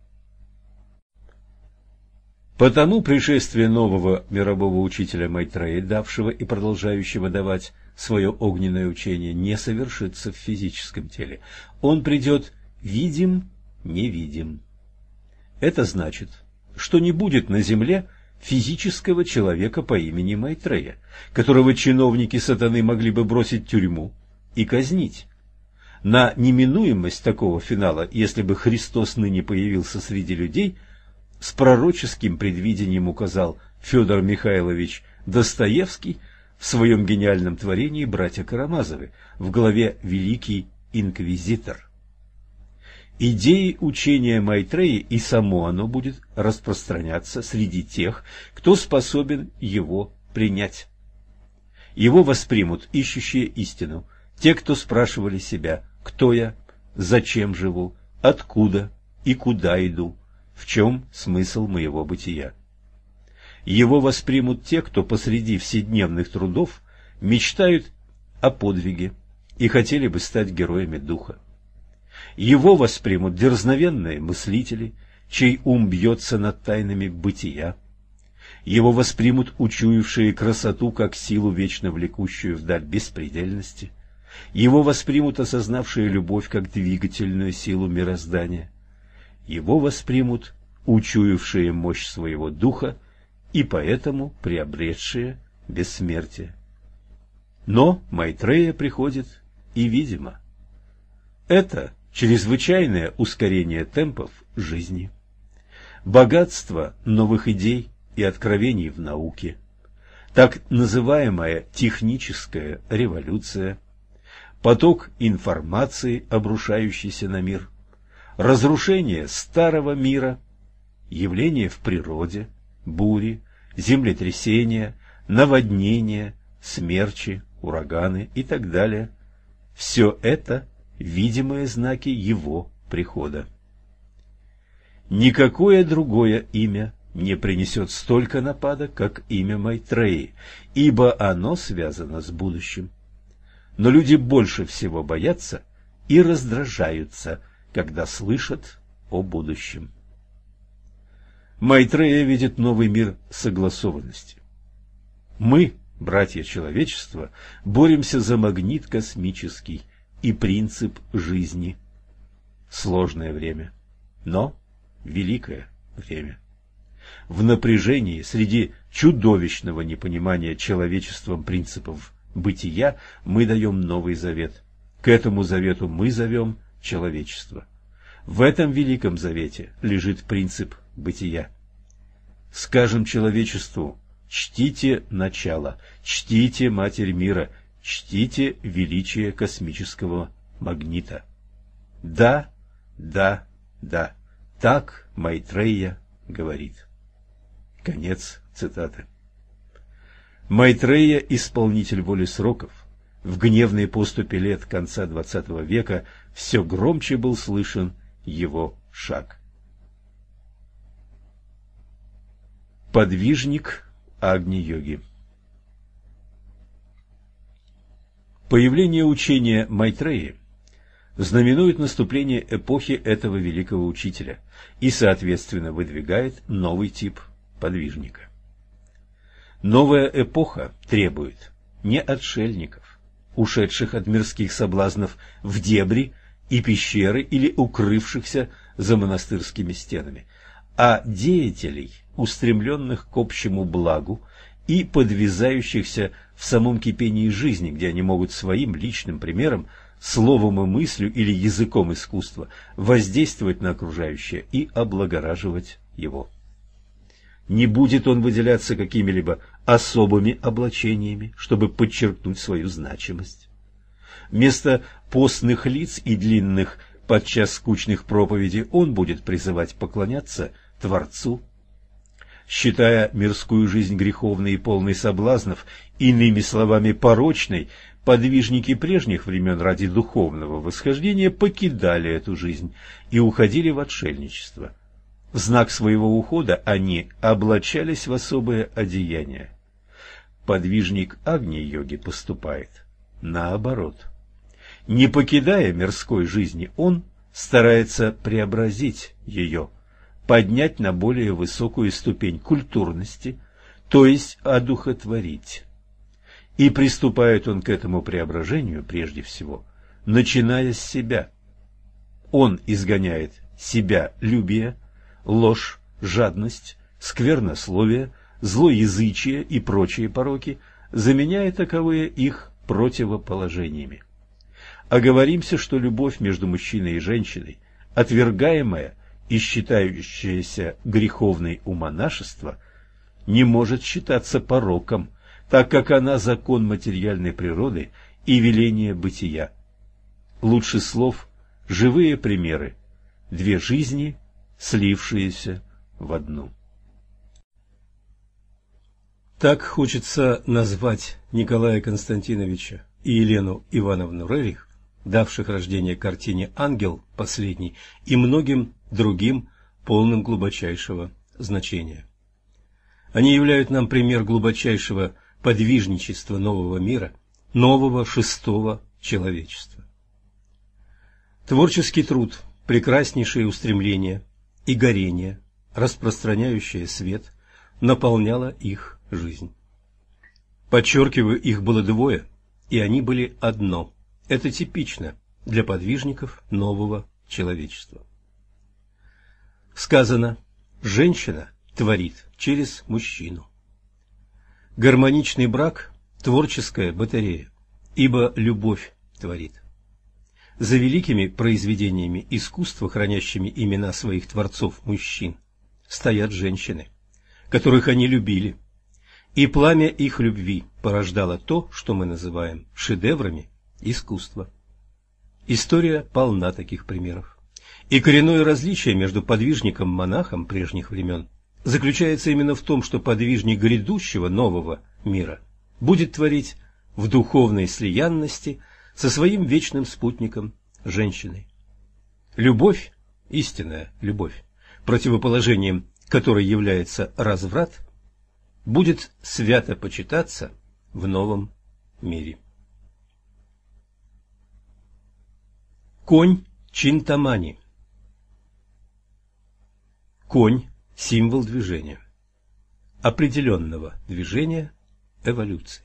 Потому пришествие нового мирового учителя Майтреи, давшего и продолжающего давать свое огненное учение, не совершится в физическом теле. Он придет видим-невидим. Это значит, что не будет на земле физического человека по имени Майтрея, которого чиновники сатаны могли бы бросить в тюрьму и казнить. На неминуемость такого финала, если бы Христос ныне появился среди людей, с пророческим предвидением указал Федор Михайлович Достоевский в своем гениальном творении «Братья Карамазовы» в главе «Великий инквизитор». Идеи учения Майтреи и само оно будет распространяться среди тех, кто способен его принять. Его воспримут ищущие истину, те, кто спрашивали себя: кто я, зачем живу, откуда и куда иду, в чем смысл моего бытия. Его воспримут те, кто посреди вседневных трудов мечтают о подвиге и хотели бы стать героями духа. Его воспримут дерзновенные мыслители, чей ум бьется над тайнами бытия. Его воспримут учуявшие красоту как силу, вечно влекущую вдаль беспредельности. Его воспримут осознавшие любовь как двигательную силу мироздания. Его воспримут учуявшие мощь своего духа и поэтому приобретшие бессмертие. Но Майтрея приходит и видимо. Это чрезвычайное ускорение темпов жизни, богатство новых идей и откровений в науке, так называемая техническая революция, поток информации, обрушающийся на мир, разрушение старого мира, явления в природе, бури, землетрясения, наводнения, смерчи, ураганы и так далее. Все это видимые знаки его прихода. Никакое другое имя не принесет столько нападок, как имя Майтреи, ибо оно связано с будущим. Но люди больше всего боятся и раздражаются, когда слышат о будущем. Майтрея видит новый мир согласованности. Мы, братья человечества, боремся за магнит космический и принцип жизни. Сложное время, но великое время. В напряжении среди чудовищного непонимания человечеством принципов бытия мы даем Новый Завет. К этому завету мы зовем человечество. В этом великом завете лежит принцип бытия. Скажем человечеству: чтите начало, чтите Матерь мира, чтите величие космического магнита. Да, да, да, так Майтрея говорит. Конец цитаты. Майтрея, исполнитель воли сроков, в гневной поступе лет конца XX века все громче был слышен его шаг. Подвижник Агни-йоги. Появление учения Майтреи знаменует наступление эпохи этого великого учителя и, соответственно, выдвигает новый тип подвижника. Новая эпоха требует не отшельников, ушедших от мирских соблазнов в дебри и пещеры или укрывшихся за монастырскими стенами, а деятелей, устремленных к общему благу и подвязающихся в самом кипении жизни, где они могут своим личным примером, словом и мыслью или языком искусства воздействовать на окружающее и облагораживать его. Не будет он выделяться какими-либо особыми облачениями, чтобы подчеркнуть свою значимость. Вместо постных лиц и длинных, подчас скучных проповедей он будет призывать поклоняться Творцу. Считая мирскую жизнь греховной и полной соблазнов, иными словами порочной, подвижники прежних времен ради духовного восхождения покидали эту жизнь и уходили в отшельничество. В знак своего ухода они облачались в особое одеяние. Подвижник Агни-йоги поступает наоборот. Не покидая мирской жизни, он старается преобразить ее, поднять на более высокую ступень культурности, то есть одухотворить. И приступает он к этому преображению прежде всего, начиная с себя. Он изгоняет себялюбие, ложь, жадность, сквернословие, злоязычие и прочие пороки, заменяя таковые их противоположениями. оговоримся, что любовь между мужчиной и женщиной, отвергаемая и считающаяся греховной у монашества, не может считаться пороком, так как она закон материальной природы и веление бытия. Лучше слов живые примеры, две жизни, слившиеся в одну. Так хочется назвать Николая Константиновича и Елену Ивановну Рерих, давших рождение картине «Ангел последний» и многим другим, полным глубочайшего значения. Они являют нам пример глубочайшего подвижничества нового мира, нового шестого человечества. Творческий труд, прекраснейшее устремление и горение, распространяющее свет, наполняло их жизнь. Подчеркиваю, их было двое, и они были одно. Это типично для подвижников нового человечества. Сказано: женщина творит через мужчину. Гармоничный брак – творческая батарея, ибо любовь творит. За великими произведениями искусства, хранящими имена своих творцов-мужчин, стоят женщины, которых они любили, и пламя их любви порождало то, что мы называем шедеврами искусства. История полна таких примеров. И коренное различие между подвижником-монахом прежних времен заключается именно в том, что подвижник грядущего нового мира будет творить в духовной слиянности со своим вечным спутником женщиной. Любовь, истинная любовь, противоположением которой является разврат, будет свято почитаться в новом мире. Конь Чинтамани. Конь – символ движения, определенного движения, эволюции.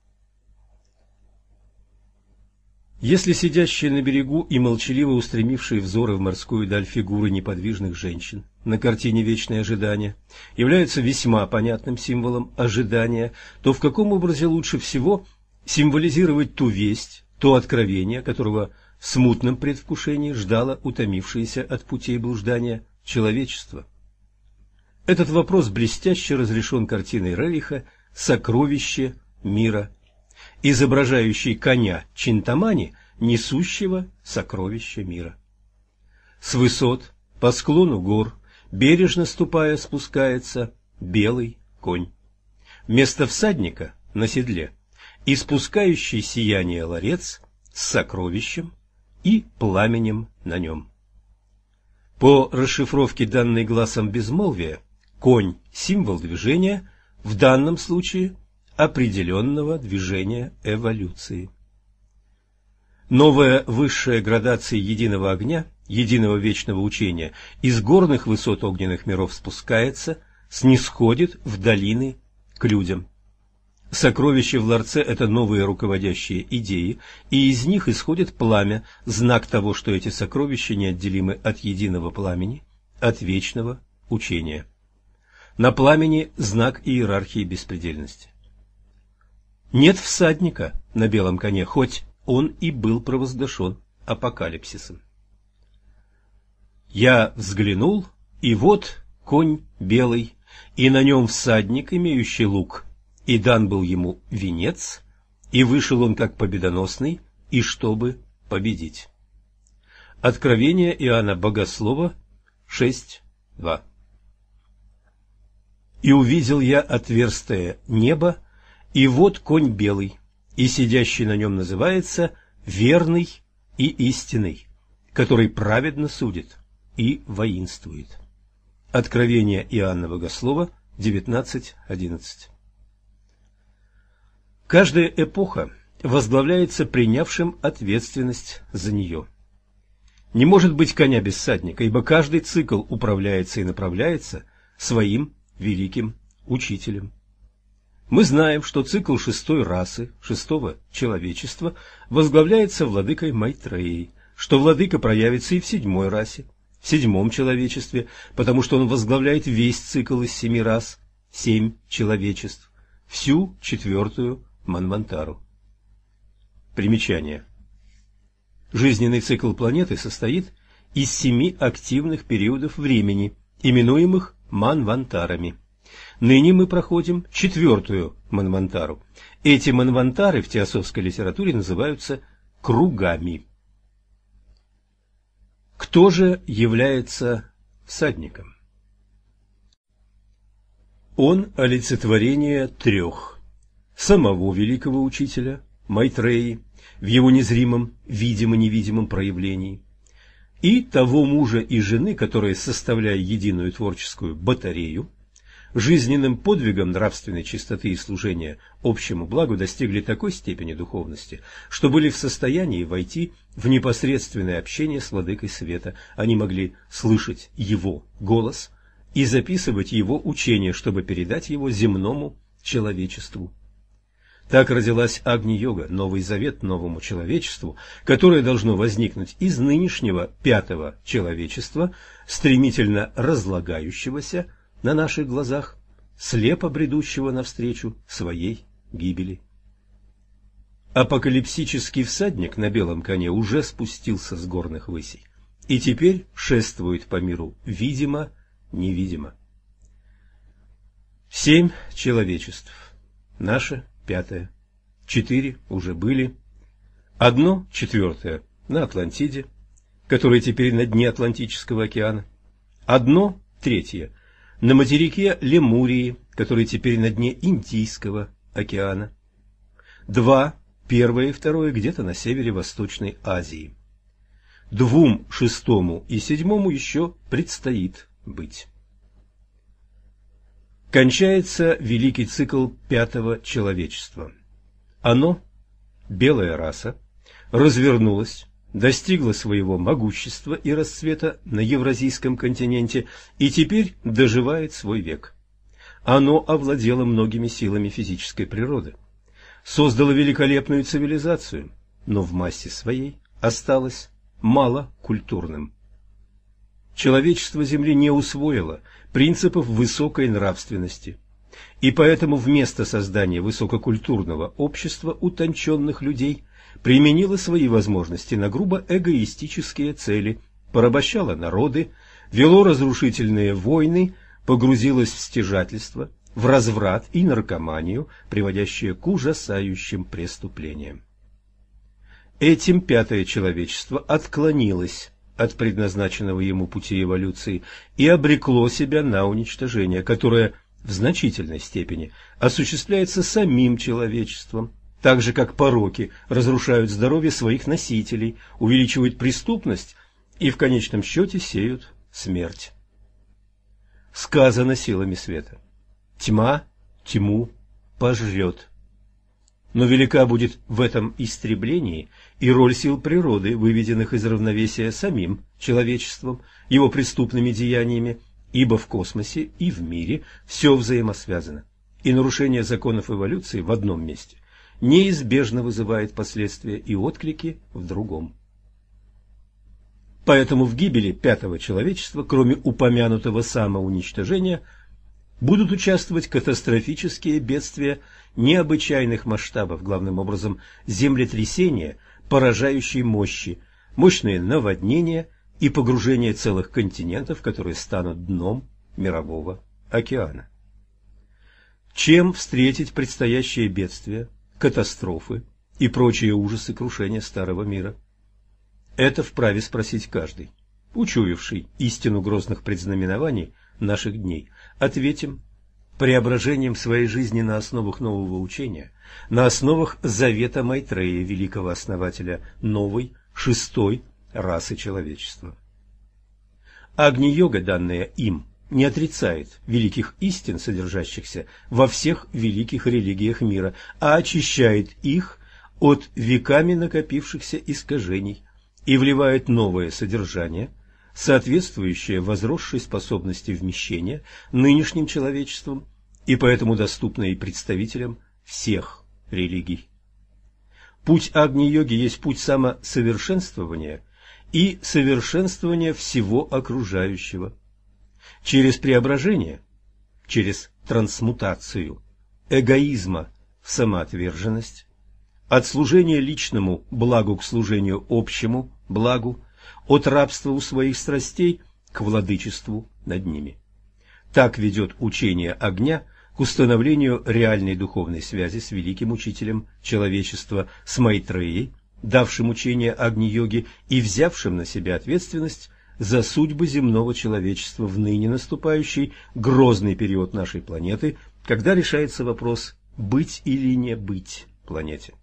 Если сидящие на берегу и молчаливо устремившие взоры в морскую даль фигуры неподвижных женщин на картине «Вечное ожидание» являются весьма понятным символом ожидания, то в каком образе лучше всего символизировать ту весть, то откровение, которого в смутном предвкушении ждало утомившееся от путей блуждания человечество? Этот вопрос блестяще разрешен картиной Рериха «Сокровище мира», изображающей коня Чинтамани, несущего сокровища мира. С высот, по склону гор, бережно ступая, спускается белый конь. Вместо всадника на седле испускающий сияние ларец с сокровищем и пламенем на нем. По расшифровке данной гласом безмолвия, конь – символ движения, в данном случае определенного движения эволюции. Новая высшая градация единого огня, единого вечного учения, из горных высот огненных миров спускается, снисходит в долины к людям. Сокровища в ларце – это новые руководящие идеи, и из них исходит пламя, знак того, что эти сокровища неотделимы от единого пламени, от вечного учения. На пламени знак иерархии беспредельности. Нет всадника на белом коне, хоть он и был провозглашен апокалипсисом. Я взглянул, и вот конь белый, и на нем всадник, имеющий лук, и дан был ему венец, и вышел он как победоносный, и чтобы победить. Откровение Иоанна Богослова 6:2. И увидел я отверстое небо, и вот конь белый, и сидящий на нем называется верный и истинный, который праведно судит и воинствует. Откровение Иоанна Богослова 19:11. Каждая эпоха возглавляется принявшим ответственность за нее. Не может быть коня без всадника, ибо каждый цикл управляется и направляется своим великим учителем. Мы знаем, что цикл шестой расы, шестого человечества, возглавляется владыкой Майтреей, что владыка проявится и в седьмой расе, в седьмом человечестве, потому что он возглавляет весь цикл из 7 рас, 7 человечеств, всю четвертую Манвантару. Примечание. Жизненный цикл планеты состоит из 7 активных периодов времени, именуемых манвантарами. Ныне мы проходим 4-ю манвантару. Эти манвантары в теософской литературе называются кругами. Кто же является всадником? Он олицетворение 3: самого великого учителя Майтреи в его незримом, видимо-невидимом проявлении, и того мужа и жены, которые, составляя единую творческую батарею, жизненным подвигом нравственной чистоты и служения общему благу достигли такой степени духовности, что были в состоянии войти в непосредственное общение с Владыкой Света. Они могли слышать его голос и записывать его учение, чтобы передать его земному человечеству. Так родилась Агни-йога, новый завет новому человечеству, которое должно возникнуть из нынешнего 5-го человечества, стремительно разлагающегося на наших глазах, слепо бредущего навстречу своей гибели. Апокалипсический всадник на белом коне уже спустился с горных высей и теперь шествует по миру видимо-невидимо. 7 человечеств. Наше 5-е. 4 уже были. 1 4-е на Атлантиде, которая теперь на дне Атлантического океана. 1 3-е на материке Лемурии, который теперь на дне Индийского океана. 2 1-е и 2-е где-то на севере Восточной Азии. 2 6-му и 7-му еще предстоит быть. Кончается великий цикл 5-го человечества. Оно, белая раса, развернулось, достигло своего могущества и расцвета на Евразийском континенте и теперь доживает свой век. Оно овладело многими силами физической природы, создало великолепную цивилизацию, но в массе своей осталось малокультурным. Человечество Земли не усвоило принципов высокой нравственности, и поэтому вместо создания высококультурного общества утонченных людей применило свои возможности на грубо эгоистические цели, порабощало народы, вело разрушительные войны, погрузилось в стяжательство, в разврат и наркоманию, приводящие к ужасающим преступлениям. Этим 5-е человечество отклонилось от предназначенного ему пути эволюции и обрекло себя на уничтожение, которое в значительной степени осуществляется самим человечеством, так же как пороки разрушают здоровье своих носителей, увеличивают преступность и в конечном счете сеют смерть. Сказано силами света: тьма тьму пожрет. Но велика будет в этом истреблении и роль сил природы, выведенных из равновесия самим человечеством, его преступными деяниями, ибо в космосе и в мире все взаимосвязано, и нарушение законов эволюции в одном месте неизбежно вызывает последствия и отклики в другом. Поэтому в гибели 5-го человечества, кроме упомянутого самоуничтожения, будут участвовать катастрофические бедствия необычайных масштабов, главным образом землетрясения поражающей мощи, мощные наводнения и погружение целых континентов, которые станут дном мирового океана. Чем встретить предстоящие бедствия, катастрофы и прочие ужасы крушения старого мира? Это вправе спросить каждый, учуявший истину грозных предзнаменований наших дней. Ответим: преображением своей жизни на основах нового учения, на основах завета Майтрея, великого основателя новой, 6-й расы человечества. Агни-йога, данная им, не отрицает великих истин, содержащихся во всех великих религиях мира, а очищает их от веками накопившихся искажений и вливает новое содержание, соответствующее возросшей способности вмещения нынешним человечеством и поэтому доступное и представителям всех религий. Путь Агни-йоги есть путь самосовершенствования и совершенствования всего окружающего. Через преображение, через трансмутацию эгоизма в самоотверженность, от служения личному благу к служению общему благу, от рабства у своих страстей к владычеству над ними. Так ведет учение огня к установлению реальной духовной связи с великим учителем человечества, с Майтреей, давшим учение Агни-йоги и взявшим на себя ответственность за судьбы земного человечества в ныне наступающий грозный период нашей планеты, когда решается вопрос быть или не быть планете.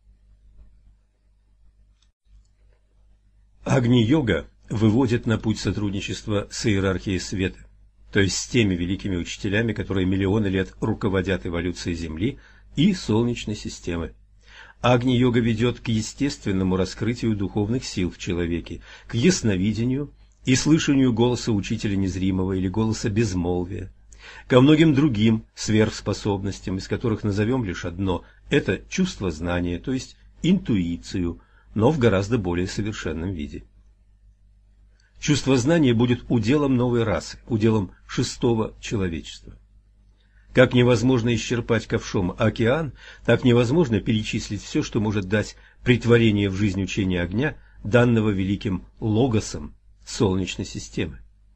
Агни-йога выводит на путь сотрудничества с иерархией света, то есть с теми великими учителями, которые миллионы лет руководят эволюцией Земли и Солнечной системы. Агни-йога ведет к естественному раскрытию духовных сил в человеке, к ясновидению и слышанию голоса учителя незримого или голоса безмолвия, ко многим другим сверхспособностям, из которых назовем лишь одно – это чувство знания, то есть интуицию, но в гораздо более совершенном виде. Чувство знания будет уделом новой расы, уделом шестого человечества. Как невозможно исчерпать ковшом океан, так невозможно перечислить все, что может дать претворение в жизнь учения огня, данного великим логосом Солнечной системы.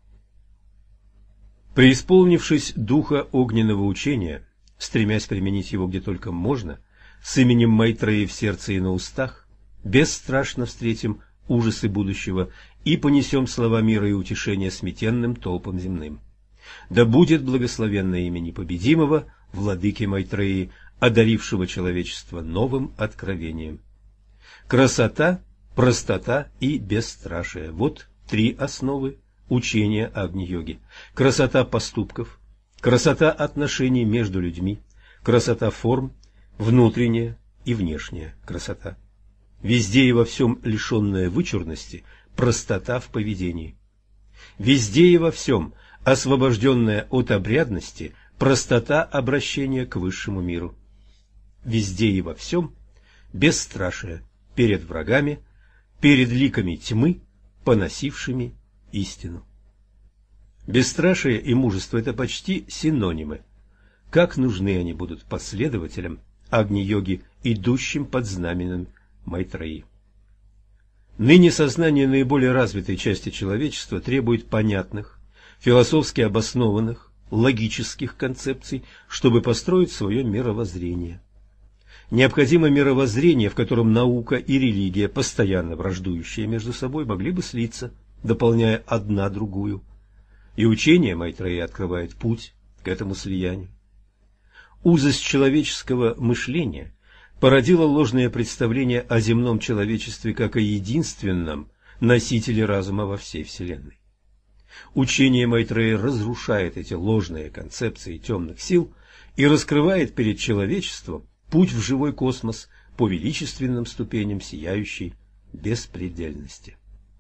Преисполнившись духа огненного учения, стремясь применить его где только можно, с именем Майтреи в сердце и на устах, бесстрашно встретим ужасы будущего и понесем слова мира и утешения сметенным толпам земным. Да будет благословенно имя непобедимого владыки Майтреи, одарившего человечество новым откровением. Красота, простота и бесстрашие – вот три основы учения Агни-йоги. Красота поступков, красота отношений между людьми, красота форм, внутренняя и внешняя красота. Везде и во всем лишенная вычурности простота в поведении. Везде и во всем освобожденная от обрядности простота обращения к высшему миру. Везде и во всем бесстрашие перед врагами, перед ликами тьмы, поносившими истину. Бесстрашие и мужество – это почти синонимы. Как нужны они будут последователям Агни-йоги, идущим под знаменем Майтреи. Ныне сознание наиболее развитой части человечества требует понятных, философски обоснованных, логических концепций, чтобы построить свое мировоззрение. Необходимо мировоззрение, в котором наука и религия, постоянно враждующие между собой, могли бы слиться, дополняя одна другую. И учение Майтреи открывает путь к этому слиянию. Узость человеческого мышления породила ложное представление о земном человечестве как о единственном носителе разума во всей Вселенной. Учение Майтреи разрушает эти ложные концепции темных сил и раскрывает перед человечеством путь в живой космос по величественным ступеням сияющей беспредельности.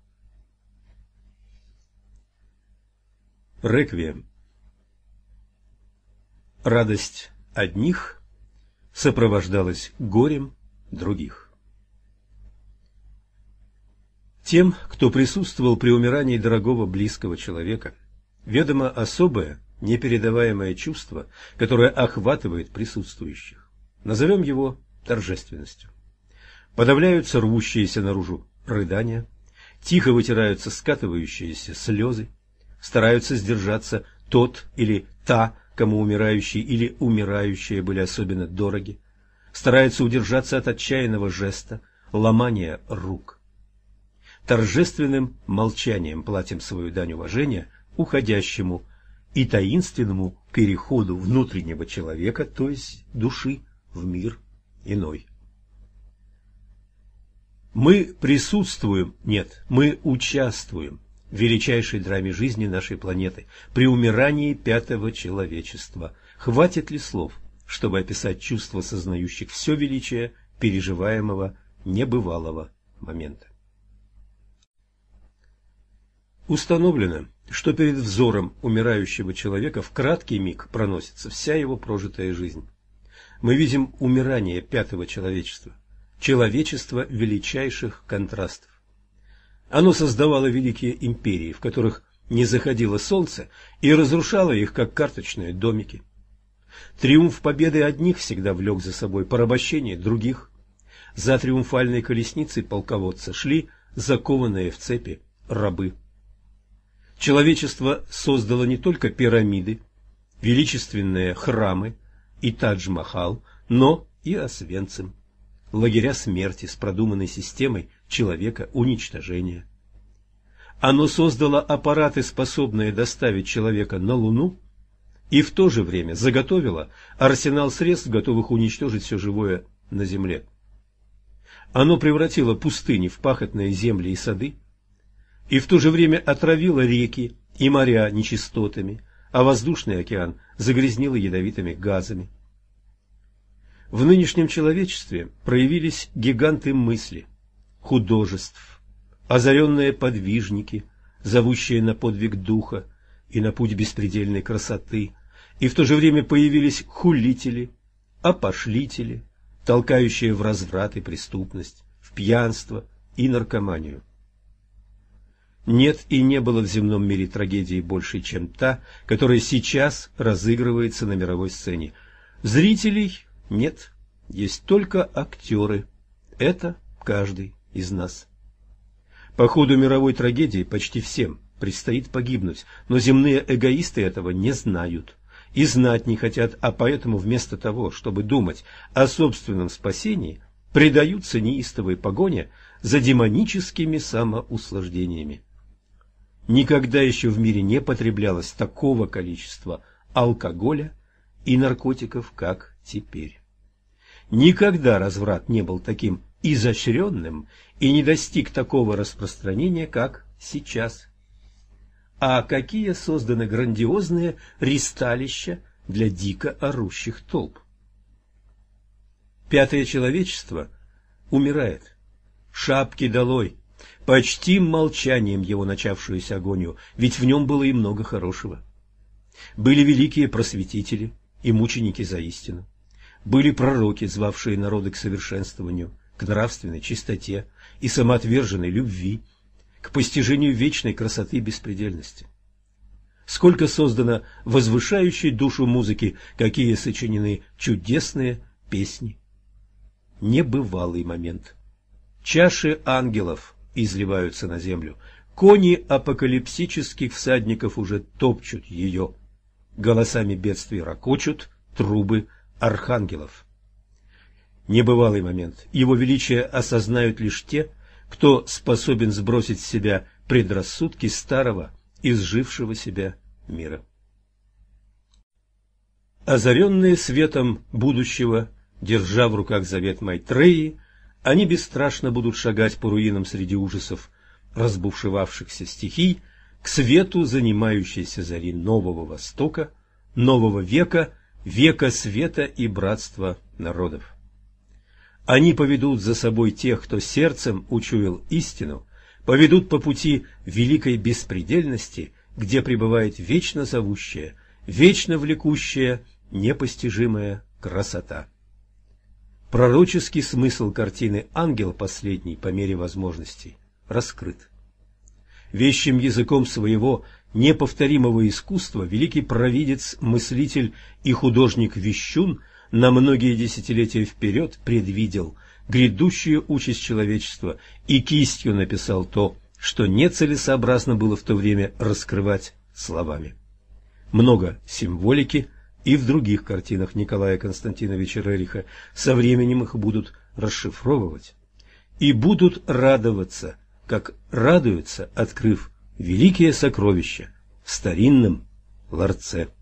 Реквием. Радость одних сопровождалась горем других. Тем, кто присутствовал при умирании дорогого близкого человека, ведомо особое, непередаваемое чувство, которое охватывает присутствующих. Назовем его торжественностью. Подавляются рвущиеся наружу рыдания, тихо вытираются скатывающиеся слезы, стараются сдержаться тот или та, кому умирающий или умирающие были особенно дороги, стараются удержаться от отчаянного жеста, ломания рук. Торжественным молчанием платим свою дань уважения уходящему и таинственному переходу внутреннего человека, то есть души, в мир иной. Мы присутствуем, нет, мы участвуем в величайшей драме жизни нашей планеты, при умирании пятого человечества. Хватит ли слов, чтобы описать чувства сознающих все величие переживаемого небывалого момента? Установлено, что перед взором умирающего человека в краткий миг проносится вся его прожитая жизнь. Мы видим умирание пятого человечества, человечество величайших контрастов. Оно создавало великие империи, в которых не заходило солнце, и разрушало их, как карточные домики. Триумф победы одних всегда влек за собой порабощение других. за триумфальной колесницей полководца шли закованные в цепи рабы. Человечество создало не только пирамиды, величественные храмы и Тадж-Махал, но и Освенцим, лагеря смерти с продуманной системой человека уничтожения. Оно создало аппараты, способные доставить человека на Луну, и в то же время заготовило арсенал средств, готовых уничтожить все живое на Земле. Оно превратило пустыни в пахотные земли и сады, и в то же время отравило реки и моря нечистотами, а воздушный океан загрязнило ядовитыми газами. В нынешнем человечестве проявились гиганты мысли, художеств, озаренные подвижники, зовущие на подвиг духа и на путь беспредельной красоты, и в то же время появились хулители, опошлители, толкающие в разврат и преступность, в пьянство и наркоманию. Нет и не было в земном мире трагедии большей, чем та, которая сейчас разыгрывается на мировой сцене. Зрителей нет, есть только актеры. Это каждый из нас. По ходу мировой трагедии почти всем предстоит погибнуть, но земные эгоисты этого не знают и знать не хотят, а поэтому вместо того, чтобы думать о собственном спасении, предаются неистовой погоне за демоническими самоуслаждениями. Никогда еще в мире не потреблялось такого количества алкоголя и наркотиков, как теперь. Никогда разврат не был таким изощренным и не достиг такого распространения, как сейчас. А какие созданы грандиозные ристалища для дико орущих толп. Пятое человечество умирает. Шапки долой. Почтим молчанием его начавшуюся агонию, ведь в нем было и много хорошего. Были великие просветители и мученики за истину. Были пророки, звавшие народы к совершенствованию, к нравственной чистоте и самоотверженной любви, к постижению вечной красоты и беспредельности. Сколько создано возвышающей душу музыки, какие сочинены чудесные песни. Небывалый момент. Чаши ангелов изливаются на землю. Кони апокалипсических всадников уже топчут ее. Голосами бедствий ракочут трубы архангелов. Небывалый момент. Его величие осознают лишь те, кто способен сбросить с себя предрассудки старого, изжившего себя мира. Озаренные светом будущего, держа в руках завет Майтреи, они бесстрашно будут шагать по руинам среди ужасов разбушевавшихся стихий к свету занимающейся зари нового Востока, нового века, века света и братства народов. Они поведут за собой тех, кто сердцем учуял истину, поведут по пути великой беспредельности, где пребывает вечно зовущая, вечно влекущая, непостижимая красота. Пророческий смысл картины «Ангел последний» по мере возможностей раскрыт. Вещим языком своего неповторимого искусства великий провидец, мыслитель и художник Вещун на многие десятилетия вперед предвидел грядущую участь человечества и кистью написал то, что нецелесообразно было в то время раскрывать словами. Много символики и в других картинах Николая Константиновича Рериха, со временем их будут расшифровывать и будут радоваться, как радуются, открыв великие сокровища в старинном ларце.